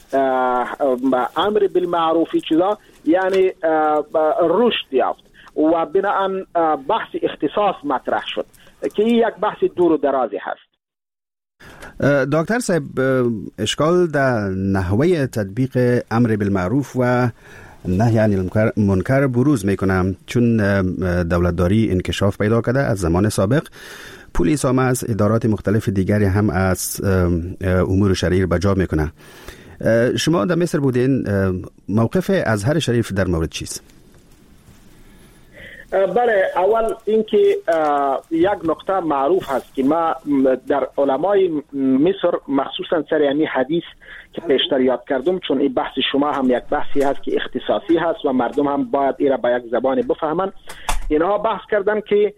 امر بالمعروف چیزا یعنی رشد یافت و بناهن بحث اختصاص مطرح شد که یک بحث دور و درازی هست. دکتر صاحب، اشکال در نحوه تطبیق امر بالمعروف و نهی عن المنکر بروز میکنم، چون دولتداری انکشاف پیدا کرده از زمان سابق. پلیس هم از ادارات مختلف دیگری هم از امور شرعی بجا میکنه. شما در مصر بودین، موقف ازهر شریف در مورد چیست؟ بله، اول اینکه یک نکته معروف هست که ما در علمای مصر مخصوصا سر یعنی حدیث که پیشتر یاد کردم، چون این بحث شما هم یک بحثی هست که اختصاصی هست و مردم هم باید ایره با یک زبانی بفهمن. اینها بحث کردن که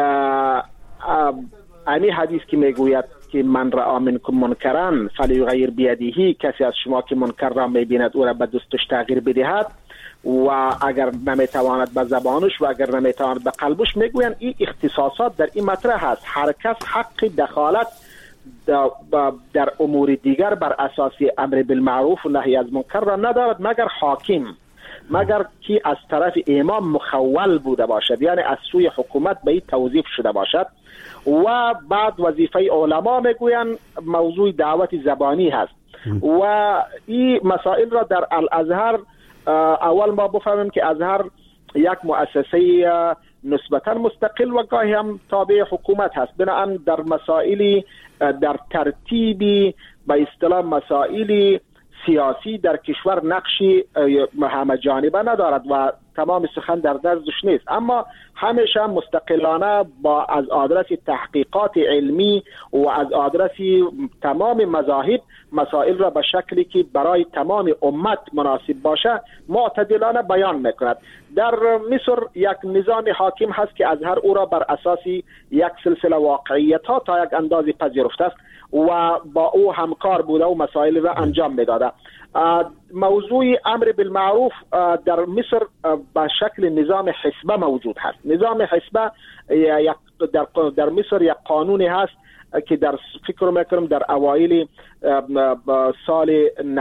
یعنی حدیث که میگوید که من رأى منکم منکرا فلیغیر بیده، کسی از شما که منکر را میبیند او را به دستش تغییر بدهد و اگر نمیتواند به زبانش و اگر نمیتواند به قلبش، میگوین این اختصاصات در این مطرح هست. هر کس حق دخالت در امور دیگر بر اساس امر بالمعروف و نهی از منکر را ندارد مگر حاکم، مگر که از طرف امام مخول بوده باشد، یعنی از سوی حکومت به این توظیف شده باشد. و بعد وظیفه علما میگوین موضوع دعوت زبانی هست و این مسائل را در الازهر اول ما بفهمیم که ازهر یک مؤسسه نسبتا مستقل و گاهی هم تابع حکومت هست. بنابراین در مسائلی در ترتیبی به اصطلاح مسائلی سیاسی در کشور نقشی همه جانبه ندارد و تمام سخن در دستش نیست، اما همیشه مستقلانه با از آدرس تحقیقات علمی و از آدرس تمام مذاهب مسائل را به شکلی که برای تمام امت مناسب باشه معتدلانه بیان میکند. در مصر یک نظام حاکم هست که ازهر او را بر اساس یک سلسله واقعیت ها تا یک اندازی پذیرفته است و با او همکار بوده و مسائل را انجام میداده. موضوع امر بالمعروف در مصر به شکل نظام حسبه موجود هست. نظام حسبه در مصر یک قانونی هست که در فکر میکنم در اوایل سال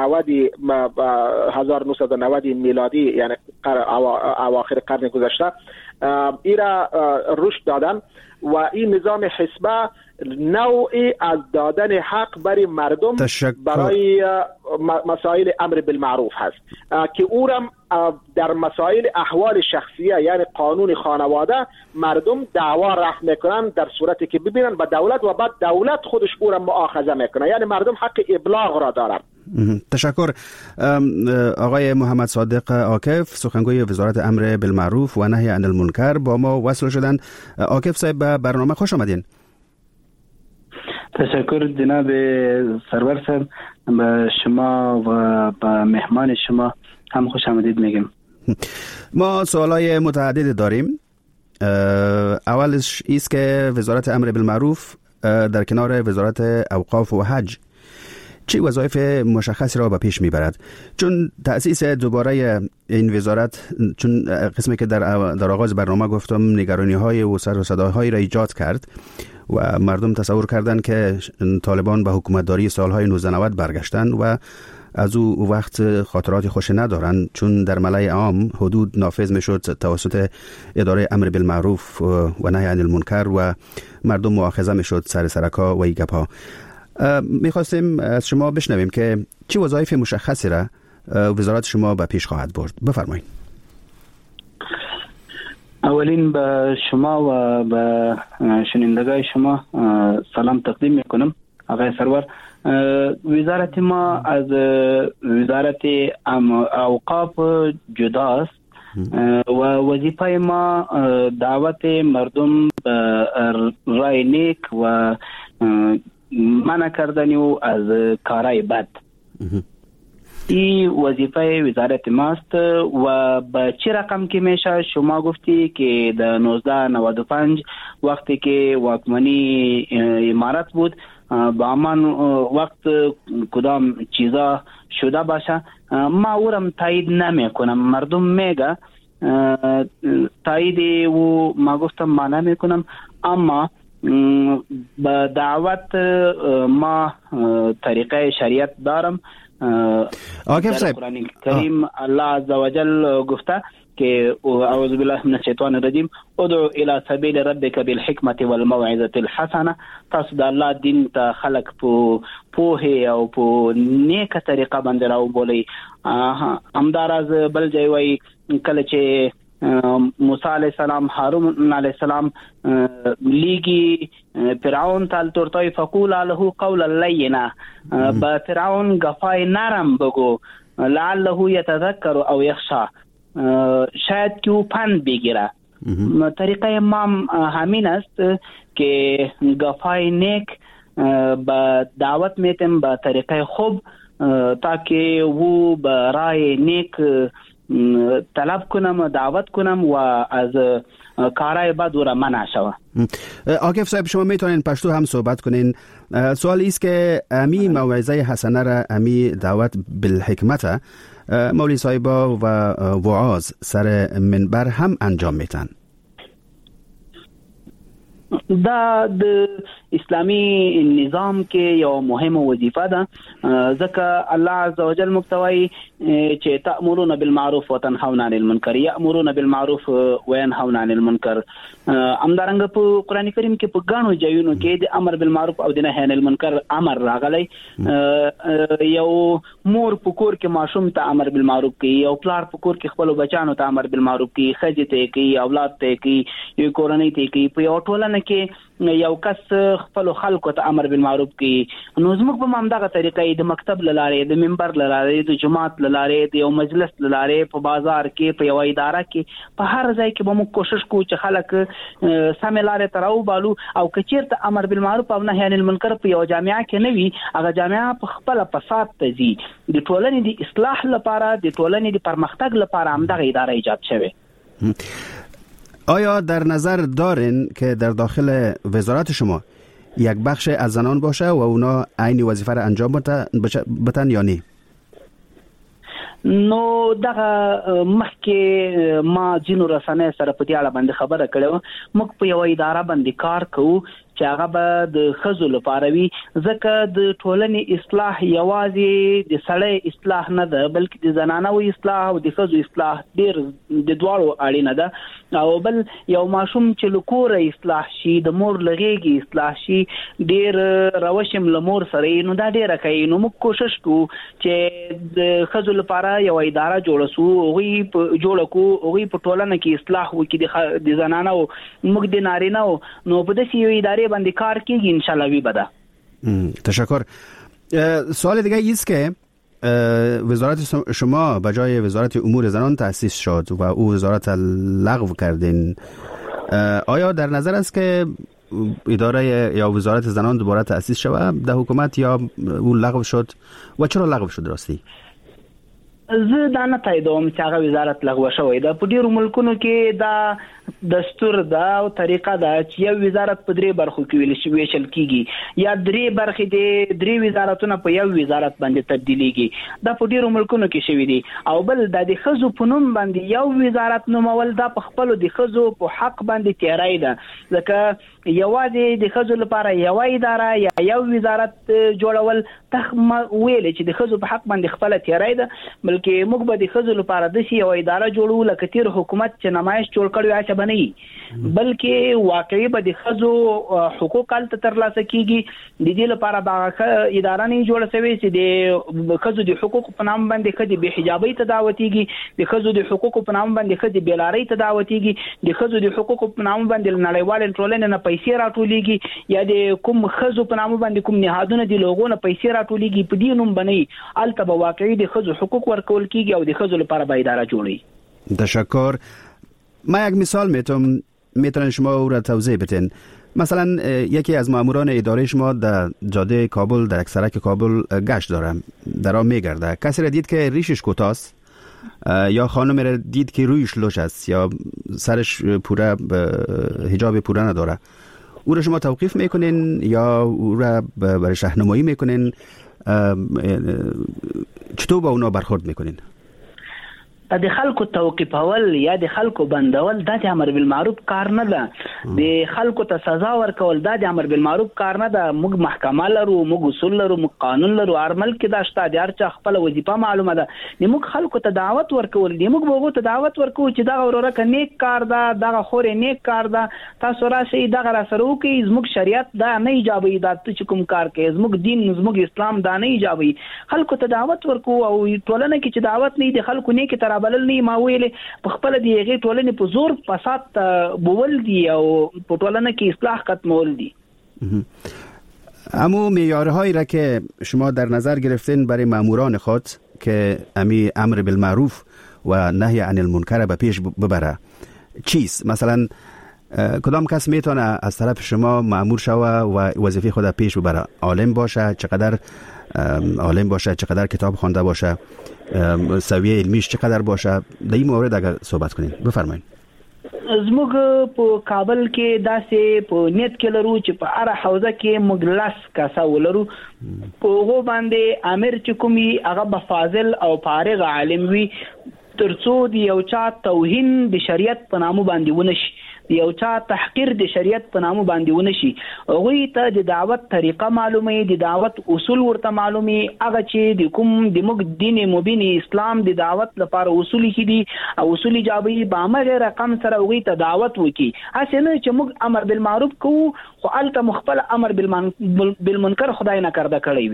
1990 میلادی، یعنی اواخر قرن گذشته، ایرا رشد دادن و این نظام حسبه نوعی از دادن حق برای مردم برای مسائل امر بالمعروف هست که او را در مسائل احوال شخصیه یعنی قانون خانواده مردم دعوا رفع میکنن در صورتی که ببینن به دولت و بعد دولت خودش او را مؤاخذه میکنه، یعنی مردم حق ابلاغ را دارن. تشکر. آقای محمد صادق عاکف، سخنگوی وزارت امر بالمعروف و نهی عن المنکر با ما وصل شدن. عاکف صاحب به برنامه خوش آمدین. تشکر جناب سرور صاحب، به شما و به مهمان شما هم خوش آمدید میگم. ما سوالای متعدد داریم. اولش ایست که وزارت امر بالمعروف در کنار وزارت اوقاف و حج چه وظایف مشخصی را به پیش میبرد؟ چون تأسیس دوباره این وزارت، چون قسمی که در آغاز برنامه گفتم نگرانی های و سر و صداهای را ایجاد کرد و مردم تصور کردند که طالبان به حکومتداری سالهای 1990 برگشتن و از او وقت خاطرات خوش ندارن، چون در ملأ عام حدود نافذ میشد توسط اداره امر بالمعروف و نهی عن المنکر و مردم مؤاخذه میشد سر سرکا و ایگپا. میخواستیم از شما بشنویم که چه وظایف مشخصی را وزارت شما به پیش خواهد برد. بفرمایید. اولین به شما و به شنوندگان شما سلام تقدیم میکنم. آقای سرور، وزارت ما از وزارت اوقاف جداست و وظیفه ما دعوت مردم به رای نیک و منع کردن او از کارهای بد. این وظیفه وزارت ماست و به چه رقم که میشه شما گفتی که در 1995 وقتی که واکمنی امارت بود با همان وقت کدام چیزا شده باشه ما اورم تایید نمی کنم. مردم میگه تایید و ما گفتم ما نمی کنم، اما با دعوت ما طریقه شریعت دارم. آقای صاحب، قرآن کریم الله عزوجل گفته که اعوذ بالله من الشیطان الرجیم ادعو الى سبیل ربک بالحکمت والموعظه الحسنه. تاسو د الله دین ته خلق په او په نیکه طریقه باندې راو بولی. همداراز بل ځای وای کله چې موسی علیہ السلام هارون علیہ السلام لیگی فرعون تال تورتای فقول له قولا لینا، با فرعون گفای نرم بگو لعله یتذکر او یخشى، شاید که او پند بگیره. طریقه ما همین است که گفای نیک با دعوت میتیم با طریقه خوب تاکه او با رای نیک طلب کنم و دعوت کنم و از کارهای بد او را منع شوه. آقای صاحب، شما میتونین پشتو هم صحبت کنین. سوال ایست که امی موعظه حسنه را، امی دعوت بالحکمت مولوی صاحبا و وعاظ سر منبر هم انجام میتن. دا د اسلامی نظام کې یو مهمه وظیفه ده، ځکه الله عزوجل مکتوی چې تأمرون بالمعروف وتنهون عن المنکر، یأمرون بالمعروف وینهون عن المنکر. همدارنګه په قران کریم کې په غاڼو ځایونو کې د امر بالمعروف او د نهی عن المنکر امر راغلی. یو مور په کور کې ماشوم ته امر بالمعروف کوي، یو پلار په کور کې خپل بچانو ته امر بالمعروف کوي، خځې ته کوي، اولاد ته کوي، یو کورنۍ ته کوي. په یو ټولنه کې یو کس خپل خلکو ته امر بالمعروف کوي. نو زموږ په همدغه طریقې د مکتب لاره، د منبر لاره، د جماعت لاره، د یو مجلس لاره، په بازار کې، په یو اداره کې، په هر ځای کې به موږ کوشش کوو چې خلک سمې لارې ته راوبالو. او که چېرته امر بالمعروف او نهی عن المنکر په یو جامعه کې نه وي، هغه جامعه په خپله فساد ته ځي. د ټولنې د اصلاح لپاره، د ټولنې د پرمختګ لپاره همدغه اداره ایجاد شوې. آیا در نظر دارین که در داخل وزارت شما یک بخش از زنان باشه و اونا عین وظیفه را انجام بدن یا نه؟ نو دغه مخکې ما جنو رسنۍ سره په دې اړه باندې خبره کړې. موږ په یو اداره باندې کار کوو چې هغه به د ښځو لپاره وي، ځکه د ټولنې اصلاح یوازې د سړی اصلاح نه ده، بلکې د زنانو اصلاح او د ښځو اصلاح ډېر د دواړو اړینه ده. او بل یو ماشوم چې له کوره اصلاح شي، د مور له غېږې اصلاح شي، ډېر روشم له مور سره، نو دا ډېره کوي. نو موږ کوشش کوو چې د ښځو لپاره یو اداره جوړه سو، هغوی جوړه کړو، هغوی په ټولنه کې اصلاح وکړي د زنانو، موږ د نارینه‌و. نو په داسې یو ادارې باندې کار کیږي انشالله وی بده. تشکر. سوال دیگه ایست که وزارت شما به جای وزارت امور زنان تأسیس شد و او وزارت لغو کردین. آیا در نظر است که اداره یا وزارت زنان دوباره تأسیس شود در حکومت یا او لغو شد و چرا لغو شد راستی؟ زه دا نه تاییدوم چې هغه وزارت لغوه شوی ده. په ډیرو ملکونو کې دا دستور ده او طریقه ده چې یو وزارت په درې برخو کې ویشل کیږي یا درې برخې دي، درې وزارتونه په یو وزارت باندې تبدیلیږي. دا په ډیرو ملکونو کې شوی دي. او بل د ښځو په نوم باندې یو وزارت نومول دا په خپل د ښځو په حق باندې تیاری ده، ځکه یوازې د ښځو لپاره یو اداره یا یو وزارت جوړول تخم ویل چې د ښځو په حق باندې خپل تیاری ده، بلکې موږ به د ښځو لپاره د یو اداره جوړو لکه تیر حکومت چې نمایش جوړ کړی چې بنئ، بلکې واقعي به د ښځو حقوق الته ترلاسه کیږي. د دې لپاره به اداره نه جوړه شوې چې د ښځو د حقوق په نام باندې ښځې بې حجابۍ ته دعوتېږي، د ښځو د حقوق په نام باندې ښځې بېلارۍ ته دعوتېږي، د ښځو د حقوق په نام باندې نړیوال ټولنې نه پیسې راټولېږي یا د کوم ښځو په نام باندې کوم نهادونه د لوګو نه پیسې راټولېږي. په دې نوم باندې الته به واقعي د ښځو حقوق ورکول کیږي او د ښځو لپاره به اداره جوړي. تشکر. ما یک مثال میتونن شما او را توضیح بدین. مثلا یکی از ماموران اداره شما در جاده کابل در اکثرک کابل گشت داره، در آن میگرده، کسی را دید که ریشش کوتاست یا خانم را دید که رویش لوش است یا سرش پوره حجاب پوره نداره، او را شما توقیف میکنین یا او را برای راهنمایی میکنین؟ چطور با اونا برخورد میکنین؟ د خلکو توقیفول یا د خلکو بندول دا د امر بالمعروف کار نه ده. د خلکو ته سزا ورکول دا د امر بالمعروف کار نه ده. موږ محکمه لرو، موږ اصول لرو، موږ قانون لرو، هر ملک کې دا شته، د هر چا خپل وظیفه معلومه ده. موږ خلکو ته دعوت ورکول دي، موږ به ته دعوت ورکو چې دا وروره ک نیک کار ده، دا خورې نیک کار ده، تاسو راشئ دا را سره وکئ، زموږ شریعت دا نه ایجابوي دا چې کوم کار کوي، زموږ دین زموږ اسلام دا نه ایجابوي. خلکو ته دعوت ورکو او ټولنه کې چې دعوت نه د خلکو نیک تر بلل نه ما ویلې په خپل دی هغه ټولنې په زور فساد بول دي او په ټولنه کې اصلاح ختمول دي. اما معیارهایی را که شما در نظر گرفتین برای ماموران خود که امی امر بالمعروف و نهی عن المنکر به پیش ببره چیست؟ مثلا کدام کس میتونه از طرف شما مامور شوه و وظیفه خود پیش ببره؟ عالم باشه، چقدر عالم باشه، چقدر کتاب خوانده باشه، سویه علمیش چقدر باشه؟ در این مورد اگر صحبت کنین بفرمایید. زموږ په کابل کې داسې په نیت کې لرو چې په هر حوزه کې موږ لاس کاسه ولرو، په هغه باندې امیر چې کومي هغه به فاضل او فارغ عالم وي، ترڅو د یو چا توهین د شریعت په نامو باندې ونشي، یو چا تحقیر د شریعت په نامو باندې ونشي. هغوی ته د دعوت طریقه معلومه، د دعوت اصول ورته معلومه، هغه چې د کوم د موږ دین مبین اسلام د دعوت لپاره اصول دي او اصول ایجابي به هغه رقم سره هغوی ته دعوت وکړي. هسې نه چې موږ امر بالمعروف کوو خو هلته مخبل امر بالمنکر خدای نکرده کړی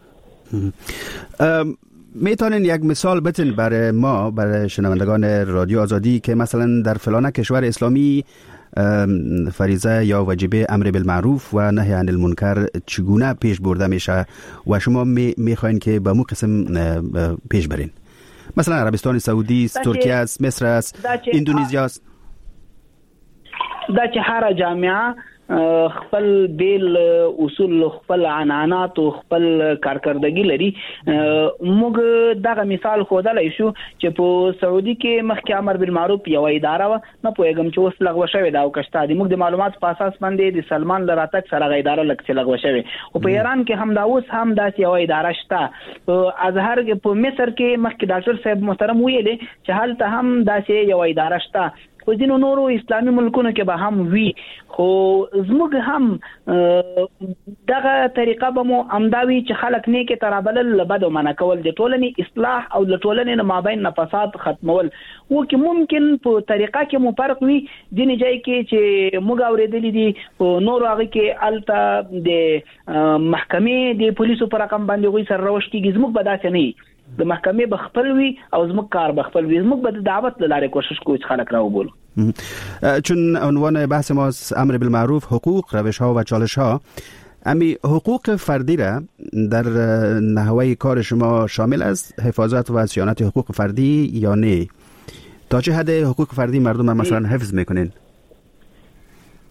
وي. میتونین یک مثال بتین برای ما، برای شنوندگان رادیو آزادی که مثلا در فلان کشور اسلامی فریضه یا واجبه امر بالمعروف و نهی عن المنکر چگونه پیش برده میشه و شما میخواین که به مو قسم پیش برین؟ مثلا عربستان سعودی است، ترکیه است، مصر است، اندونزیا است. دا چې هر جامعه خپل بیل اصول، خپل عنعنات او خپل کارکردګي لري. موږ دغه مثال خودلای شو چې په سعودي کې مخکې امر بالمعروف یو اداره و، نه پوهیږم چې اوس لغوه شوې ده او کشته دي. موږ د معلومات په اساس باندې د سلمان لراتک سره غي اداره لغوه شوې، او په ایران کې هم دا اوس هم داسې یو اداره شته. په ازهر کې، په مصر کې مخکې ډاکټر صاحب محترم ویلي چې هلته هم داسې یو اداره شته. خو ځینو نورو اسلامي ملکونو کې به هم وي، خو زموږ هم دغه طریقه به مو امداوي چې خلک نیکه ترابلل لبد منع کول، د ټولنې اصلاح او د ټولنې نه مابین نه فساد ختمول. وکه ممکن په طریقه کې مو فرق وي، ځینې ځای کې چې موږ اورېدلې دي په نورو هغه کې الته د محکمې د پولیسو پر رقم باندې غوي سره روش کېږي. زموږ به داسې نه، د محکمې بخپل وي او زموږ کار بخپل وي. زموږ به د دعوت لاره کوشش کوو چې خلک راوبولو. چون عنوان بحث ما امر بالمعروف، حقوق، روش ها و چالش ها، امی حقوق فردی را در نحوه کار شما شامل است حفاظت و صیانت حقوق فردی یا نه؟ تا چه حد حقوق فردی مردم مثلا حفظ میکنین؟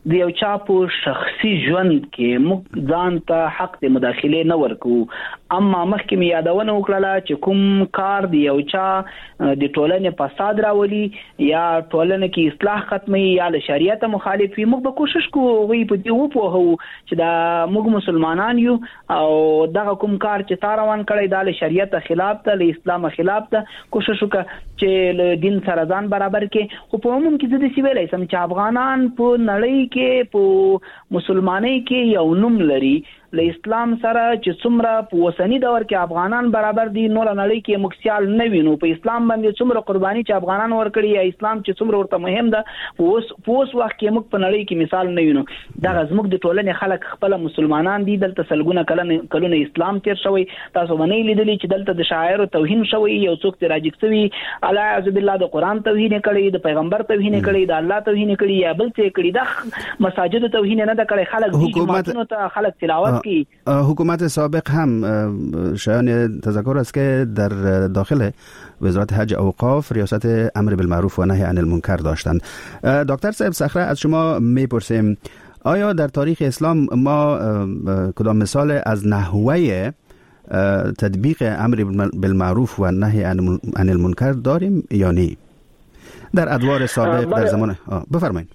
د یو چا په شخصي ژوند کې موږ ځان ته حق د مداخله نه ورکو. اما مخکې می یادونه وکړه چې کوم کار د یو چا د ټولنې فساد راولي یا ټولنه کې اصلاح ختمي یا له شریعت مخالف وي، موږ به کوشش کوو وی په دې وپوهو چې دا موږ مسلمانان یو او دغه کوم کار چې تا روان کړی دا له شریعت خلاف ته، له اسلام خلاف ته، کوشش وکړه چې له دین سره ځان برابر کې. خو په عموم کې د سی ویلای سم چې افغانان په نړۍ کې په مسلمانۍ کې یو نوم لري له اسلام سره چې څومره په وسنی دور کې افغانان برابر دي، نور نړۍ کې مکسیال نه وینو. په اسلام باندې څومره قرباني چې افغانان ورکړي یا اسلام چې څومره ورته مهم ده، په اوس وخت کې موږ په نړۍ کې مثال نه وینو. دا زموږ د ټولنې خلک خپل مسلمانان دي، دلته سلګونه کلونه اسلام تیر شوی. تاسو باندې لیدلی چې دلته د شاعر توهین شوی، یو څوک ته راجک شوی، الله عز بالله د قران توهین کړي، د پیغمبر توهین کړي، د الله توهین کړي یا بل څه کړي. د مساجد توهین نه د کړي، خلک دي جماعتونو ته خلک تلاوت کوي. حکومت سابق هم شایان تذکر است که در داخل وزارت حج اوقاف ریاست امر بالمعروف و نهی عن المنکر داشتند. دکتر صاحب صخره از شما میپرسیم آیا در تاریخ اسلام ما کدام مثال از نحوه تطبیق امر بالمعروف و نهی عن المنکر داریم یا نه در ادوار سابق در زمان بفرمایید.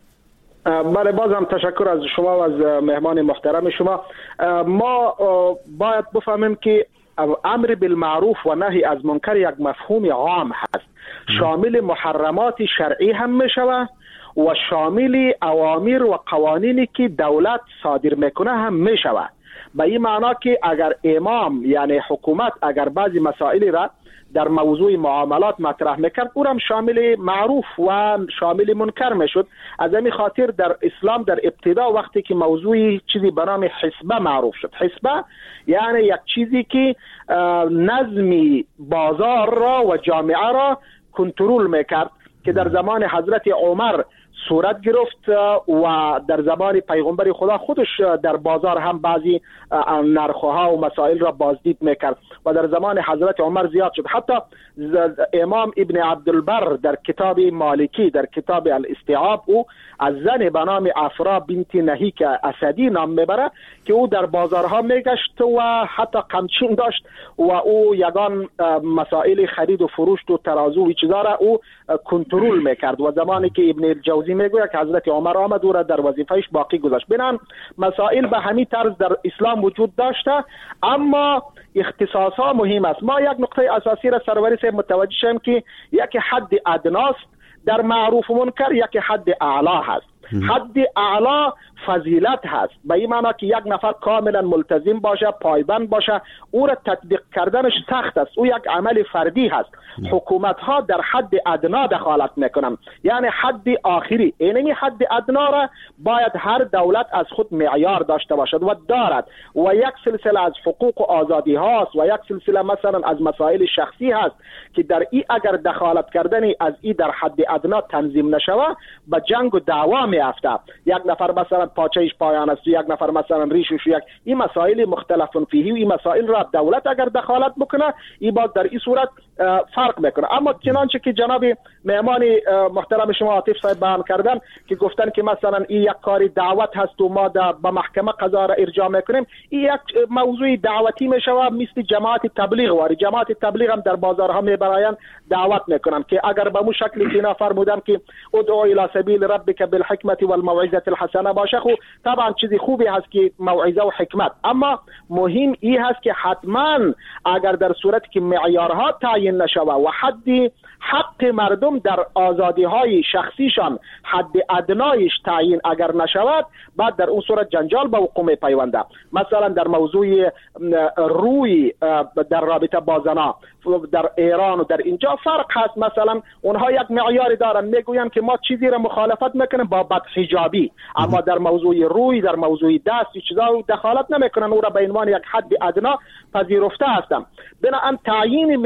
بله، بازم تشکر از شما و از مهمان محترم شما. ما باید بفهمیم که امر بالمعروف و نهی از منکر یک مفهوم عام هست، شامل محرمات شرعی هم می شود و شامل اوامر و قوانینی که دولت صادر میکنه هم می شود. به این معنا که اگر امام یعنی حکومت اگر بعضی مسائل را در موضوع معاملات مطرح میکرد، او هم شامل معروف و شامل منکر میشد. از همین خاطر در اسلام در ابتدا وقتی که موضوع چیزی به نام حسبه معروف شد، حسبه یعنی یک چیزی که نظم بازار را و جامعه را کنترل میکرد که در زمان حضرت عمر صورت گرفت و در زمان پیغمبر خدا خودش در بازار هم بعضی نرخ‌ها و مسائل را بازدید میکرد و در زمان حضرت عمر زیاد شد. حتی امام ابن عبدالبر در کتاب مالکی در کتاب الاستیعاب او از زن به نام افرا بنت نهیک اسدی نام میبره که او در بازارها میگشت و حتی قمچین داشت و او یگان مسائل خرید و فروش و ترازو و چیزا را او کنترل میکرد و زمانی که ابن الجوزی میگوید که حضرت عمر آمد او را در وظیفهش باقی گذاشت. بنان مسائل به همین طرز در اسلام وجود داشته، اما اختصاصا مهم است. ما یک نقطه اساسی را سروری صاحب متوجه شیم که یک حد ادناست در معروف و منکر، یک حد اعلا هست. حد اعلا فضیلت هست، به این معنی که یک نفر کاملا ملتزم باشه، پایبند باشه، او را تطبیق کردنش سخت است، او یک عمل فردی هست. حکومت ها در حد ادنا دخالت میکنن، یعنی حد آخری. اینمی حد ادنا را باید هر دولت از خود معیار داشته باشد و دارد و یک سلسله از حقوق و آزادی هاست و یک سلسله مثلا از مسائل شخصی هست که در ای اگر دخالت کردنی از ای در حد ادنا تنظیم نشوه به جنگ و دعوا میافته. یک نفر مثلا پاچهش پایان است، یک نفر مثلا ریشش، یک این مسائل مختلف فیهی و این مسائل را دولت اگر دخالت بکنه این باز در این صورت فرق میکنه. اما چنانچه که جناب مهمان محترم شما عاطف صاحب بیان کردن که گفتن که مثلا این یک کاری دعوت هست و ما به محکمه قضا را ارجاع میکنیم، این یک موضوع دعوتی میشوه مثل جماعت تبلیغ واری. جماعت تبلیغ هم در بازارها میبراین دعوت میکنن که اگر به مو شکلی که اینا فرمودن که ادعو الی سبیل ربک بالحکمت والموعظه الحسنه باشه، خو طبعا چیزی خوبی هست که موعظه و حکمت، اما مهم این هست که حتما اگر در صورتی که معیارها تعیین نشوه و حق مردم در آزادی های شخصیشان حد ادنایش تعیین اگر نشود، بعد در اون صورت جنجال به وقوع پیونده. مثلا در موضوع روی در رابطه با زنا در ایران و در اینجا فرق هست. مثلا اونها یک معیاری دارن، میگوین که ما چیزی را مخالفت میکنیم با بدحجابی، اما در موضوع روی، در موضوع دست چیزا دخالت نمیکنن، او را به عنوان یک حد ادنا پذیرفته هستن. بنابراین تعیین معیار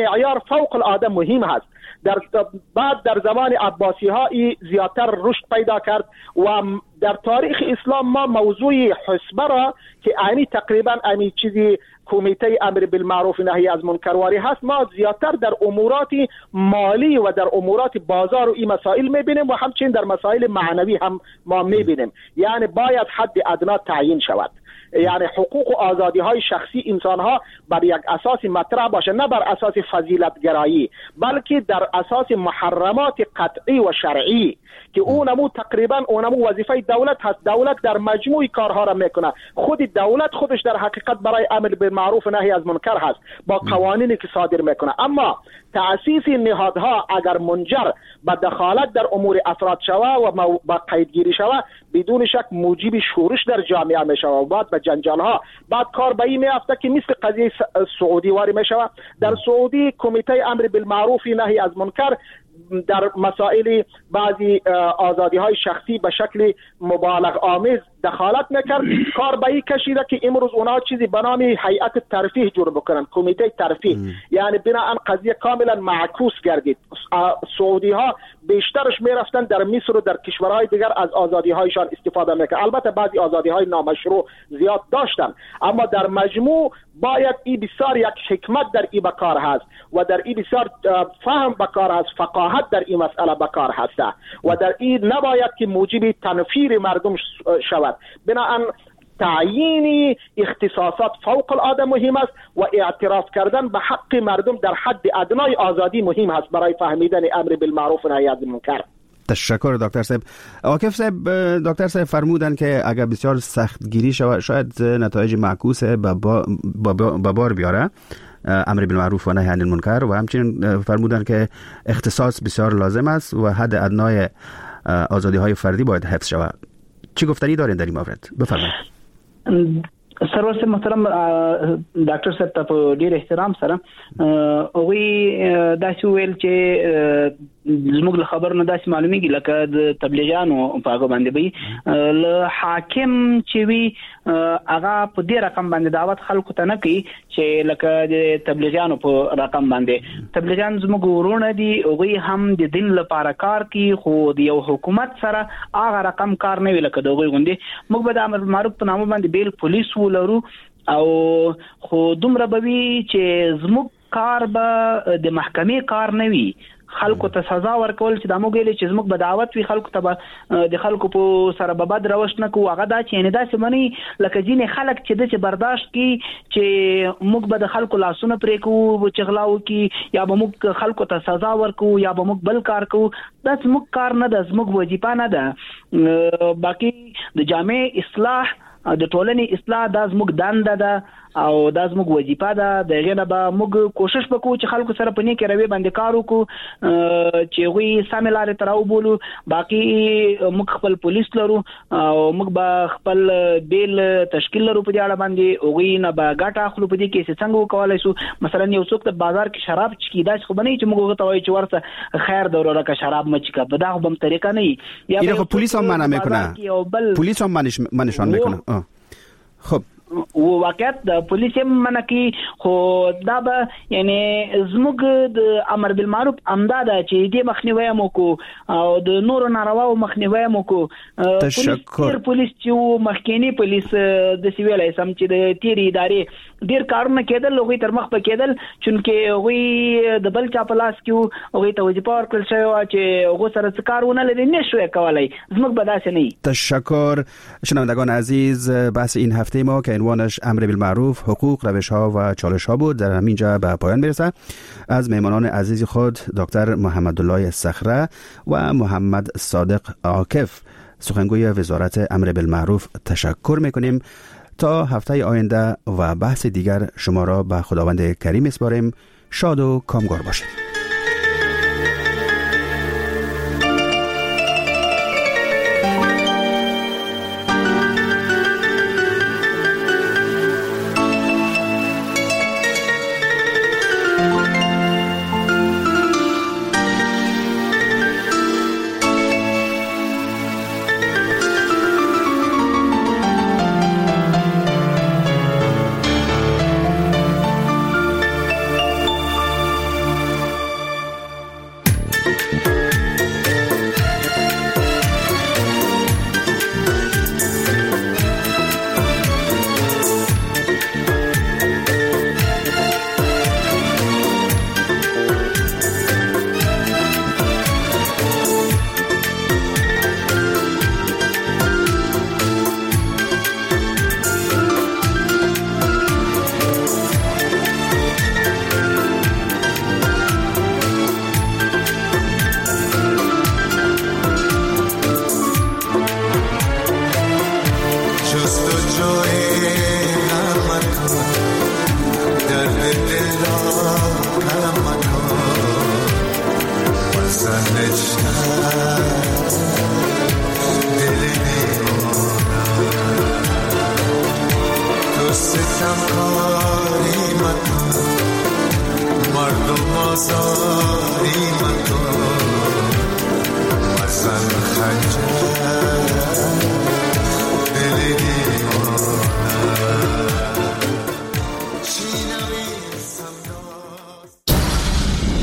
فوق العاده مهم است. بعد در زمان عباسی ها زیادتر رشد پیدا کرد و در تاریخ اسلام ما موضوع حسبه را که تقریبا چیزی کمیته امر بالمعروف نهی از منکرواری هست، ما زیادتر در امورات مالی و در امورات بازار و این مسائل میبینیم و همچنین در مسائل معنوی هم ما میبینیم. یعنی باید حد ادنا تعیین شود، یعنی حقوق و آزادی های شخصی انسان ها بر یک اساس مطرح باشه، نه بر اساس فضیلت گرایی، بلکه در اساس محرمات قطعی و شرعی که اونمو تقریبا وظیفه دولت هست. دولت در مجموع کارها را میکنه. خود دولت خودش در حقیقت برای امر بالمعروف و نهی از منکر هست با قوانینی که صادر میکنه. اما تأسیس نهادها اگر منجر به دخالت در امور افراد شوه و با قیدگیری شوه، بدون شک موجب شورش در جامعه میشوه و بعد به جنجال ها بعد کار به این میافته که مثل قضیه سعودی واری میشوه. در سعودی کمیته امر بالمعروف نهی از منکر در مسائل بعضی آزادی های شخصی به شکل مبالغ آمیز دخالت میکرد. کار به این کشیده که امروز اونا چیزی به نام هیئت ترفیه جور بکنن، کمیته ترفیه. یعنی بناهن قضیه کاملا معکوس گردید. سعودی ها بیشترش میرفتن در مصر و در کشورهای دیگر از آزادی هایشان استفاده میکرد. البته بعضی آزادی های نامشروع زیاد داشتن، اما در مجموع باید این بسیار یک حکمت در این بکار هست و در این بسیار فهم بکار هست، فقاهت در این مسئله بکار هست و در این نباید که موجب تنفیر مردم شود. بنابراین تعیین اختصاصات فوق العاده مهم است و اعتراف کردن به حق مردم در حد ادنای آزادی مهم است برای فهمیدن امر بالمعروف و نهی از منکر. تشکر دکتر صاحب. عاکف صاحب، دکتر صاحب فرمودن که اگر بسیار سخت گیری شاید نتایج معکوس به بار بیاره امر بالمعروف و نهی عن المنکر، و همچنین فرمودن که اختصاص بسیار لازم است و حد ادنای آزادی های فردی باید حفظ شود. چی گفتنی دارین در این مورد؟ بفرمایید. سرور محترم ډاکټر صاحب ته په ډیر احترام سره اوی داسې ویل چې زموږ له خبرونو داسې معلومیږي لکه د تبلیغیانو په هغه باندې به له حاکم چې وی هغه په دې رقم باندې دعوت خلکو ته نه کوي چې لکه د تبلیغیانو په رقم باندې. تبلیغیان زموږ ورونه دي، اوی هم د دین لپاره کار کوي، خو د یو حکومت سره هغه رقم کار نه وی لکه دوی غوندي. موږ به د امر معروف په نامه باندې بیل پولیس لرو او خو دومره به وي چې زموږ کار به د محکمې کار نه وي، خلکو ته سزا ورکول چې د موږ ویل چې زموږ به دعوت وي، خلکو ته د خلکو په سره به بد روش نه کوو. هغه دا چې یعنې داسې مني لکه ځینې خلک چې برداشت کوي چې موږ به د خلکو لاسونه پرې کوو چې غلا وکړي، یا به موږ خلکو ته سزا ورکوو، یا به موږ بل کار کوو. دا زموږ کار نه ده، زموږ وظیفه نه ده. باقي د جامع اصلاح د ټولنې اصلاح دا زموږ دنده ده او دا زموږ وظیفه ده. دغه نه به موږ کوشش وکړو چې خلکو سره په نیکه روي باندې کار وکړو چې غوي سمې لارې ته راوبولو. باقي موږ خپل پولیس لرو او موږ به خپل بیل تشکیل لرو په دې اړه باندې، غوي نه به ګټه اخلو په دې کې چې څنګه وکولای شو. مثلا یو څوک ته بازار کې شراب چکي، دا خو بنئ چې موږ ته وایي چې ورته خیر دوره کا شراب مچکا، به دا هم طریقه نه یا خو پولیس هم منع میکنه، پولیس هم منشان میکنه. خب و واقعیت د پولیس هم منع کی، خو دا به یعنی زموږ د امر بالمعروف امداد چې دې مخنیوي مو کو او د نور نارواو مخنیوي مو کو. پولیس چې مخکینی پولیس د سیویل سم چې د تیری ادارې ډیر کارونه کېدل، لوګي تر مخ په کېدل، چونکه وی د بل چا پلاس کیو او ته وځي پاور کړل شوی چې هغه سره څه کارونه لري نشوي کولای. زموږ به داسې نه. تشکر شنوندگان عزیز. بحث این هفته ما که عنوانش امر بالمعروف، حقوق، روش‌ها و چالش‌ها بود در همینجا به پایان میرسه. از مهمانان عزیز خود دکتر محمدالله صخره و محمد صادق عاکف سخنگوی وزارت امر بالمعروف تشکر میکنیم. تا هفته آینده و بحث دیگر شما را به خداوند کریم میسپاریم. شاد و کامگار باشید. آزاری مکن بزن خنجر